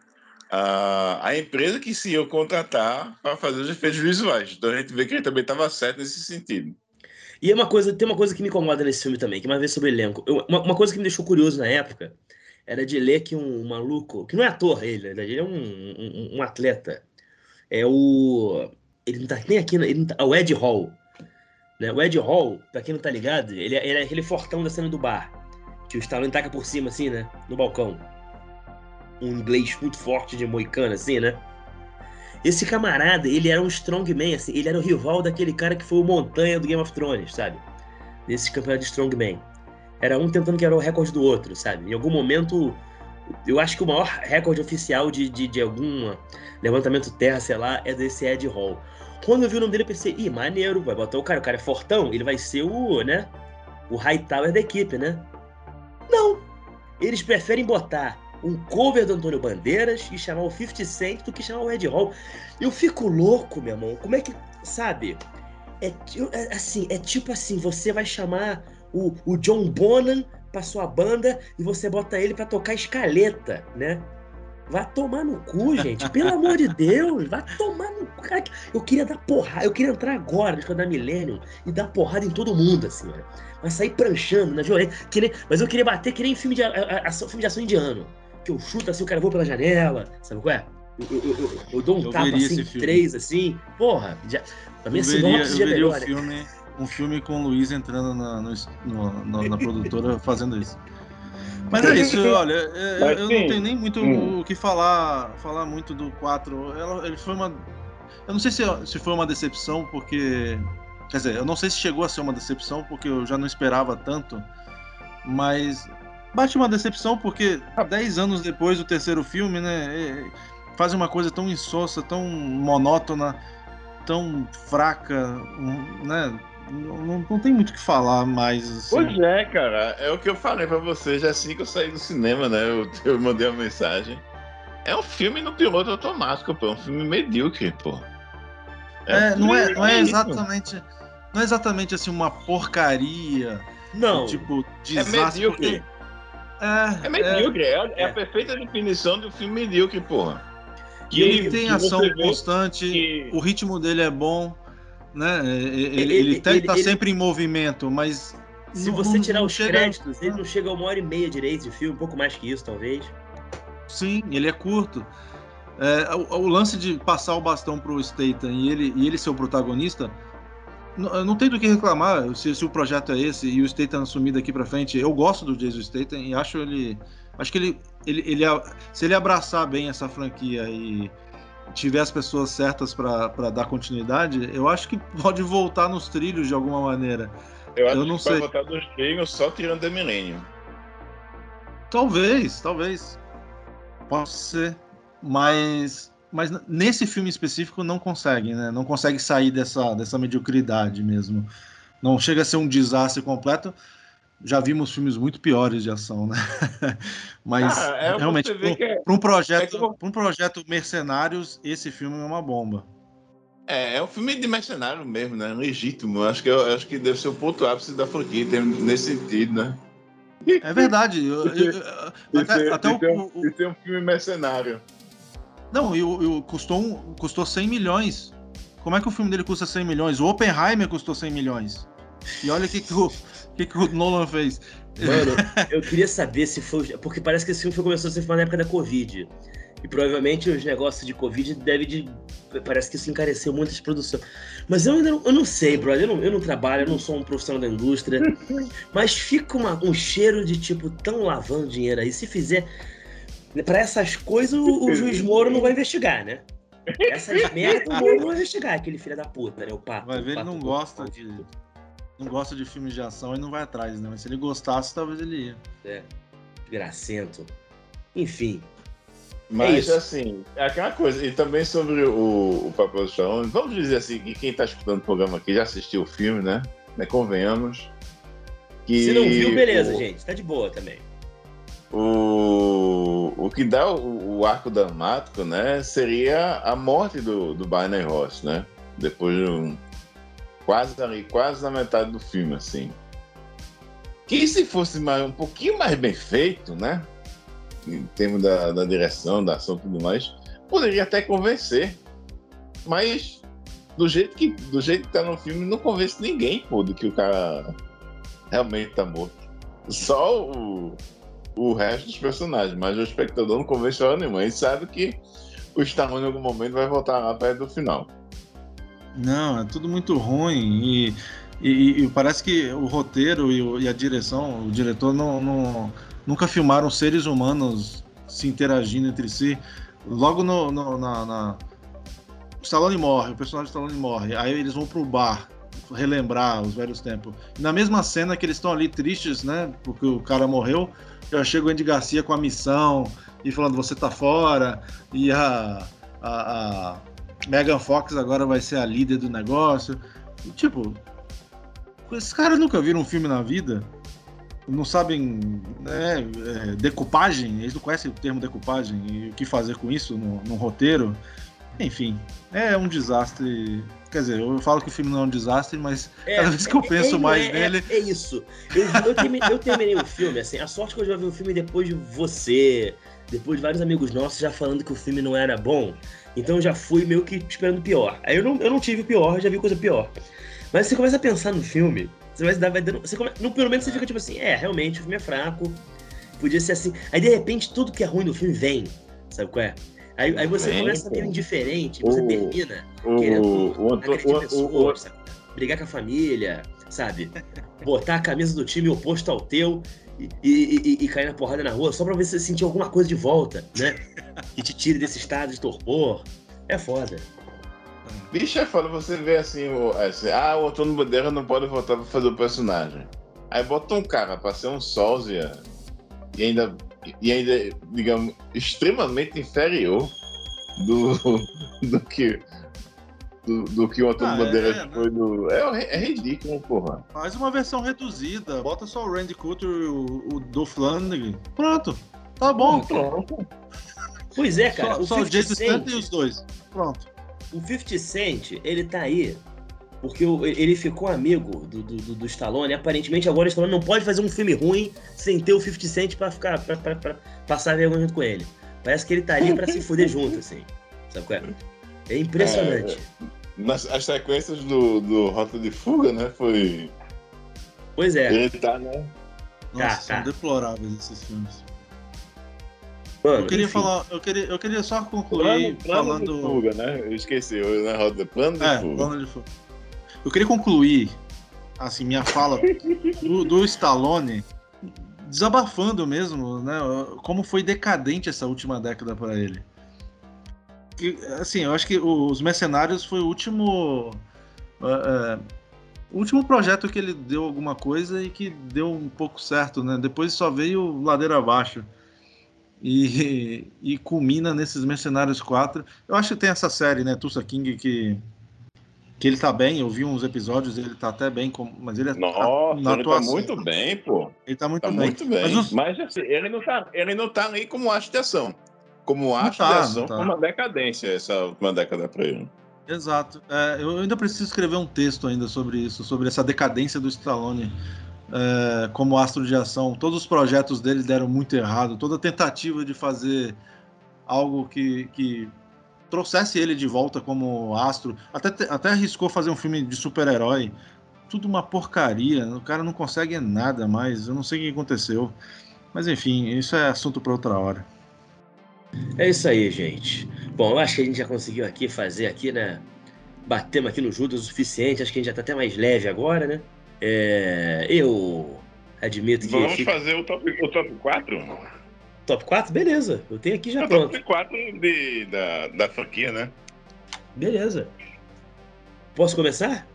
à, à empresa que se ia contratar para fazer os efeitos visuais. Então a gente vê que ele também estava certo nesse sentido. E é uma coisa, tem uma coisa que me incomoda nesse filme também, que é uma vez sobre o elenco. Eu- uma, uma coisa que me deixou curioso na época era de ler que um maluco, que não é ator ele, né? Ele é um, um, um atleta. É o. Ele não tá nem aqui, ele não tá, é o Ed Hall. Né? O Ed Hall, pra quem não tá ligado, ele, é- ele é aquele fortão da cena do bar. Que o Stallone taca por cima, assim, né? No balcão. Um inglês muito forte de moicano, assim, né? Esse camarada, ele era um strongman, assim, ele era o rival daquele cara que foi o Montanha do Game of Thrones, sabe? Desse campeonato de strongman. Era um tentando quebrar o recorde do outro, sabe? Em algum momento, eu acho que o maior recorde oficial de, de, de algum levantamento terra, sei lá, é desse Ed Hall. Quando eu vi o nome dele, eu pensei, ih, maneiro, vai botar o cara, o cara é fortão, ele vai ser o, né, o Hightower da equipe, né? Não! Eles preferem botar um cover do Antônio Bandeiras e chamar o fifty Cent do que chamar o Ed Hall. Eu fico louco, meu irmão. Como é que, sabe? É, ti- é assim, é tipo assim, você vai chamar o, o John Bonham pra sua banda e você bota ele pra tocar escaleta, né? Vai tomar no cu, gente. Pelo amor de Deus, vai tomar no cu. Cara, eu queria dar porrada, eu queria entrar agora, na da Millennium, e dar porrada em todo mundo, assim, olha. Vai sair pranchando na violência. Que nem- mas eu queria bater que nem filme de, a- a- ação- filme de ação indiano. Que eu chuto assim, o cara voa pela janela, sabe qual é? Eu, eu- eu- eu- eu dou um Eu tapa veria assim, esse filme. três assim. Porra, já, pra mim Eu a veria, sinopse eu já é veria o melhor, né? filme, um filme com o Luiz entrando na, no- no- no- na produtora fazendo isso. Mas é isso, olha, eu, Mas, eu sim. não tenho nem muito Hum. o que falar, falar muito do quatro. Ela, ele foi uma. Eu não sei se, se foi uma decepção, porque. Quer dizer, eu não sei se chegou a ser uma decepção, porque eu já não esperava tanto. Mas bate uma decepção, porque dez anos depois do terceiro filme, né? é- faz uma coisa tão insossa, tão monótona, tão fraca, um, né? Não, não, não tem muito o que falar mais. Assim. Pois é, cara. É o que eu falei pra vocês assim que eu saí do cinema, né? Eu, eu mandei uma mensagem. É um filme no piloto automático, pô. É um filme medíocre, pô. É, um não é, filme- não é isso. exatamente, não é exatamente assim uma porcaria, Não, tipo É desastre. porque- medíocre. É, É medíocre. É, é É. a perfeita definição de um filme medíocre, porra. E ele tem que ação você vê constante, que- o ritmo dele é bom, né? Ele, Ele- ele, tá, ele- tá ele- sempre em movimento, mas se não- você não- tirar não os chega- créditos, ele Ah, não chega a uma hora e meia direito de filme, um pouco mais que isso, talvez. Sim, ele é curto. É, o, o lance de passar o bastão pro Statham e ele, e ele ser o protagonista, não, não tem do que reclamar se, se o projeto é esse e o Statham assumir daqui pra frente. Eu gosto do Jason Statham e acho ele, acho que ele, ele, ele se ele abraçar bem essa franquia e tiver as pessoas certas pra pra dar continuidade, eu acho que pode voltar nos trilhos de alguma maneira. Eu acho Eu não que vai sei. botar dos treinos só tirando The Millennium. Talvez, talvez. Pode ser. Mas, mas nesse filme específico não consegue, né? Não consegue sair dessa, dessa mediocridade mesmo. Não chega a ser um desastre completo. Já vimos filmes muito piores de ação, né? Mas Ah, é, realmente, você vê que é- para um projeto, é como- pra um projeto Mercenários, esse filme é uma bomba. É, é um filme de mercenário mesmo, né? Legítimo. Eu acho que, eu acho que deve ser o ponto ápice da franquia, tem- nesse sentido, né? É verdade. eu- eu- eu- E até ser- até e o, ser um- o- e ser um filme mercenário. Não, e o- e o- custou, um- custou cem milhões. Como é que o filme dele custa cem milhões? O Oppenheimer custou cem milhões. E olha o que, que, o, que, que o Nolan fez. Mano, eu queria saber se foi. Porque parece que esse filme foi, começou a ser filmado na época da Covid. E provavelmente os negócios de Covid devem de. Parece que isso encareceu muito as produções. Mas eu ainda não, eu não sei, brother. Eu não, eu não trabalho, eu não sou um profissional da indústria. Mas fica uma- um cheiro de tipo, tão lavando dinheiro aí. Se fizer. Pra essas coisas, o, o juiz Moro não vai investigar, né? Essas merdas, o Moro não vai investigar, aquele filho da puta, né? O pato. Vai ver, o ele pato não do- gosta de. Não gosta de filmes de ação e não vai atrás, né? Mas se ele gostasse, talvez ele ia. É, gracento. Enfim. Mas, isso. assim, é aquela coisa. E também sobre o, o papel do Stallone, vamos dizer assim, que quem está escutando o programa aqui já assistiu o filme, né? né? Convenhamos. Que Se não viu, beleza, o, gente. Tá de boa também. O, o que dá o, o arco dramático, né? Seria a morte do, do Barney Ross, né? Depois de um, quase ali, quase na metade do filme, assim. Que se fosse mais, um pouquinho mais bem feito, né? Em termos da, da direção, da ação e tudo mais, poderia até convencer. Mas do jeito que, do jeito que tá no filme, não convence ninguém, pô, de que o cara realmente tá morto. Só o, o resto dos personagens, mas o espectador não convence hora nenhuma. A gente sabe que o Stallone em algum momento vai voltar lá perto do final. Não, é tudo muito ruim e, e, e parece que o roteiro e, o, e a direção, o diretor não, não, nunca filmaram seres humanos se interagindo entre si. Logo no, no, na, na... O Stallone morre, o personagem do Stallone morre, aí eles vão pro bar relembrar os velhos tempos. E na mesma cena que eles estão ali tristes, né, porque o cara morreu, já chega o Andy Garcia com a missão e falando, você tá fora, e a... a, a Megan Fox agora vai ser a líder do negócio. E, tipo, esses caras nunca viram um filme na vida, não sabem, né, é, decupagem, eles não conhecem o termo decupagem e o que fazer com isso no, no roteiro. Enfim, é um desastre. Quer dizer, eu falo que o filme não é um desastre, mas É, cada vez que eu é, penso é, mais é, nele. É, é isso. Eu, eu, terminei, eu terminei o filme, assim, a sorte que eu já vi o filme depois de você, depois de vários amigos nossos já falando que o filme não era bom. Então eu já fui meio que esperando o pior. Aí eu não, eu não tive o pior, eu já vi coisa pior. Mas você começa a pensar no filme, você vai, vai dando. Você come, no primeiro momento você fica tipo assim, é, realmente, o filme é fraco, podia ser assim. Aí de repente tudo que é ruim do filme vem, sabe qual é? Aí, aí você Vem, começa meio pô. indiferente, você O- termina O, querendo o, o, agredir o, pessoas, o, sabe? Brigar com a família, sabe? Botar a camisa do time oposto ao teu. e, e, e, e cair na porrada na rua só pra ver se você sentir alguma coisa de volta, né? Que te tire desse estado de torpor. É foda. Bicho, é foda você ver assim, o, assim ah, o Antônio Bandeira não pode voltar pra fazer o personagem. Aí bota um cara pra ser um sósia e ainda, e ainda, digamos, extremamente inferior do, do que do, do que o Antônio ah, Bandeira é, foi do... É, é ridículo, porra. Faz uma versão reduzida, bota só o Randy Couture e o, o Dolph Lundgren. Pronto, tá bom. Pronto. Pois é, cara. Só o, só o Jason Statham e os dois. Pronto. O fifty Cent, ele tá aí porque ele ficou amigo do, do, do Stallone. Aparentemente agora o Stallone não pode fazer um filme ruim sem ter o fifty Cent pra, ficar, pra, pra, pra passar vergonha junto com ele. Parece que ele tá ali pra se fuder junto, assim. Sabe qual é? É impressionante. É, nas, as sequências do, do Rota de Fuga, né, foi... Pois é. Ele tá, né? Nossa, tá, são tá. deploráveis esses filmes. Mano, eu queria enfim. falar, eu queria, eu queria só concluir plano, plano falando... de fuga, né? Eu esqueci, eu na roda, plano de é, fuga. Plano de fuga. Eu queria concluir, assim, minha fala do, do Stallone, desabafando mesmo, né? Como foi decadente essa última década para ele. E, assim, eu acho que Os Mercenários foi o último... É, o último projeto que ele deu alguma coisa e que deu um pouco certo, né? Depois só veio ladeira abaixo. E, e culmina nesses Mercenários quatro. Eu acho que tem essa série, né, Tulsa King, que, que ele tá bem. Eu vi uns episódios, ele tá até bem, mas ele Nossa, tá na ele atuação. tá muito bem, pô. Ele tá muito tá bem. muito bem. Mas, os... mas assim, ele, não tá, ele não tá nem como astro de ação. Como astro tá, de ação, tá. foi uma decadência essa última década pra ele. Exato. É, eu ainda preciso escrever um texto ainda sobre isso, sobre essa decadência do Stallone é, como astro de ação. Todos os projetos dele deram muito errado. Toda tentativa de fazer algo que, que trouxesse ele de volta como astro. Até, até arriscou fazer um filme de super-herói. Tudo uma porcaria. O cara não consegue nada mais. Eu não sei o que aconteceu. Mas enfim, isso é assunto para outra hora. É isso aí, gente. Bom, eu acho que a gente já conseguiu aqui fazer aqui, né? Batemos aqui no Judas o suficiente. Acho que a gente já tá até mais leve agora, né? É, eu admito que... Vamos fica... fazer o top, o top quatro? Top quatro? Beleza. Eu tenho aqui já é o pronto. top quatro de, da, da franquia, né? Beleza. Posso começar?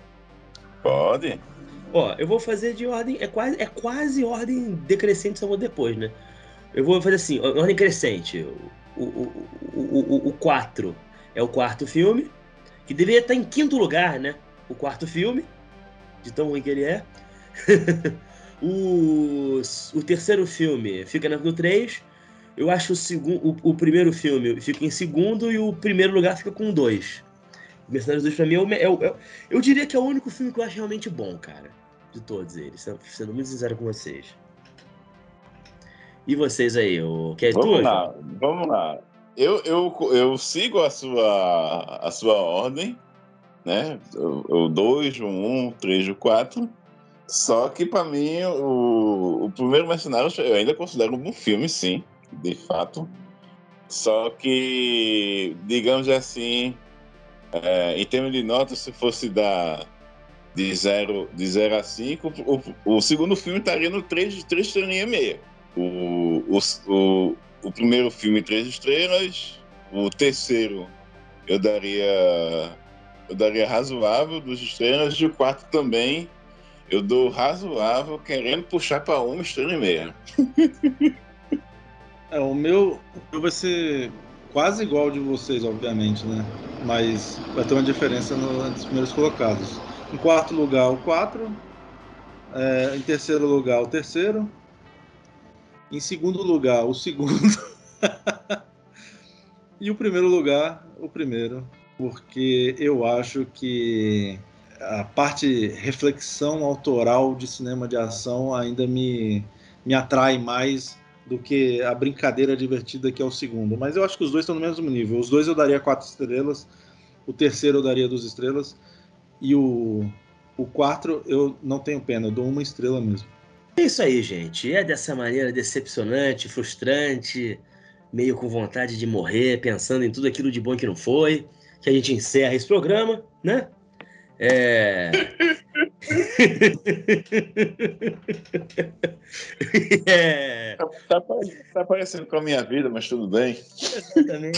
Pode. Ó, eu vou fazer de ordem... É quase, é quase ordem decrescente, só vou depois, né? Eu vou fazer assim, ordem crescente. O, o, o, o, o quatro é o quarto filme, que deveria estar em quinto lugar, né? O quarto filme, de tão ruim que ele é. o, o terceiro filme fica no três. Eu acho o, segundo, o, o primeiro filme fica em segundo e o primeiro lugar fica com dois. Mercenários dois pra mim é o, é o, é o, eu diria que é o único filme que eu acho realmente bom, cara. De todos eles, sendo muito sincero com vocês. E vocês aí, o que é Vamos tu, lá, João? vamos lá. Eu, eu, eu sigo a sua, a sua ordem, né? O dois, o um, o três, o quatro. Só que, para mim, o, o primeiro Mercenário eu ainda considero um bom filme, sim, de fato. Só que, digamos assim, é, em termos de nota, se fosse dar de zero a cinco, o, o segundo filme estaria no três, três estrelinhas e meia. O, o, o, o primeiro filme, três estrelas. O terceiro, eu daria, eu daria razoável, duas estrelas. E o quarto também, eu dou razoável, querendo puxar para uma estrela e meia. É, o meu, o meu vai ser quase igual ao de vocês, obviamente, né? Mas vai ter uma diferença no, nos primeiros colocados. Em quarto lugar, o quatro. É, em terceiro lugar, o terceiro. Em segundo lugar, o segundo. E o primeiro lugar, o primeiro. Porque eu acho que a parte reflexão autoral de cinema de ação ainda me, me atrai mais do que a brincadeira divertida que é o segundo. Mas eu acho que os dois estão no mesmo nível. Os dois eu daria quatro estrelas. O terceiro eu daria duas estrelas. E o, o quatro eu não tenho pena, eu dou uma estrela mesmo. É isso aí, gente. É dessa maneira decepcionante, frustrante, meio com vontade de morrer, pensando em tudo aquilo de bom que não foi, que a gente encerra esse programa, né? É... É. Tá, tá, tá parecendo com a minha vida, mas tudo bem. Exatamente.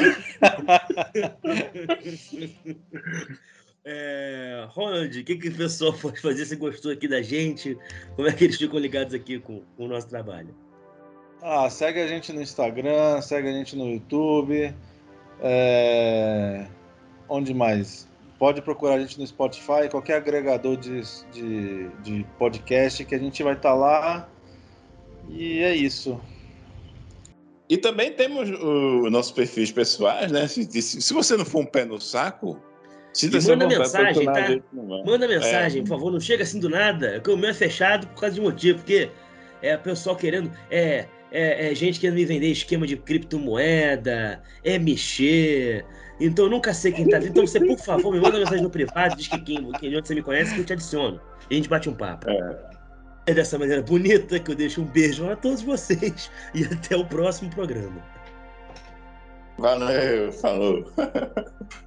É, Ronald, o que, que o pessoal pode fazer? Você gostou aqui da gente? Como é que eles ficam ligados aqui com, com o nosso trabalho? Ah, segue a gente no Instagram, segue a gente no YouTube. É... Onde mais? Pode procurar a gente no Spotify, qualquer agregador de, de, de podcast que a gente vai estar lá. E é isso. E também temos os nossos perfis pessoais, né? Se, se, se você não for um pé no saco, E manda mensagem, tá? Manda mensagem, é. por favor. Não chega assim do nada. O meu é fechado por causa de motivo, porque é o pessoal querendo... É, é, é gente querendo me vender esquema de criptomoeda, é mexer... Então eu nunca sei quem tá vindo. Então você, por favor, me manda mensagem no privado, diz que quem, quem onde você me conhece, que eu te adiciono. E a gente bate um papo. É. É dessa maneira bonita que eu deixo um beijo a todos vocês e até o próximo programa. Valeu, falou.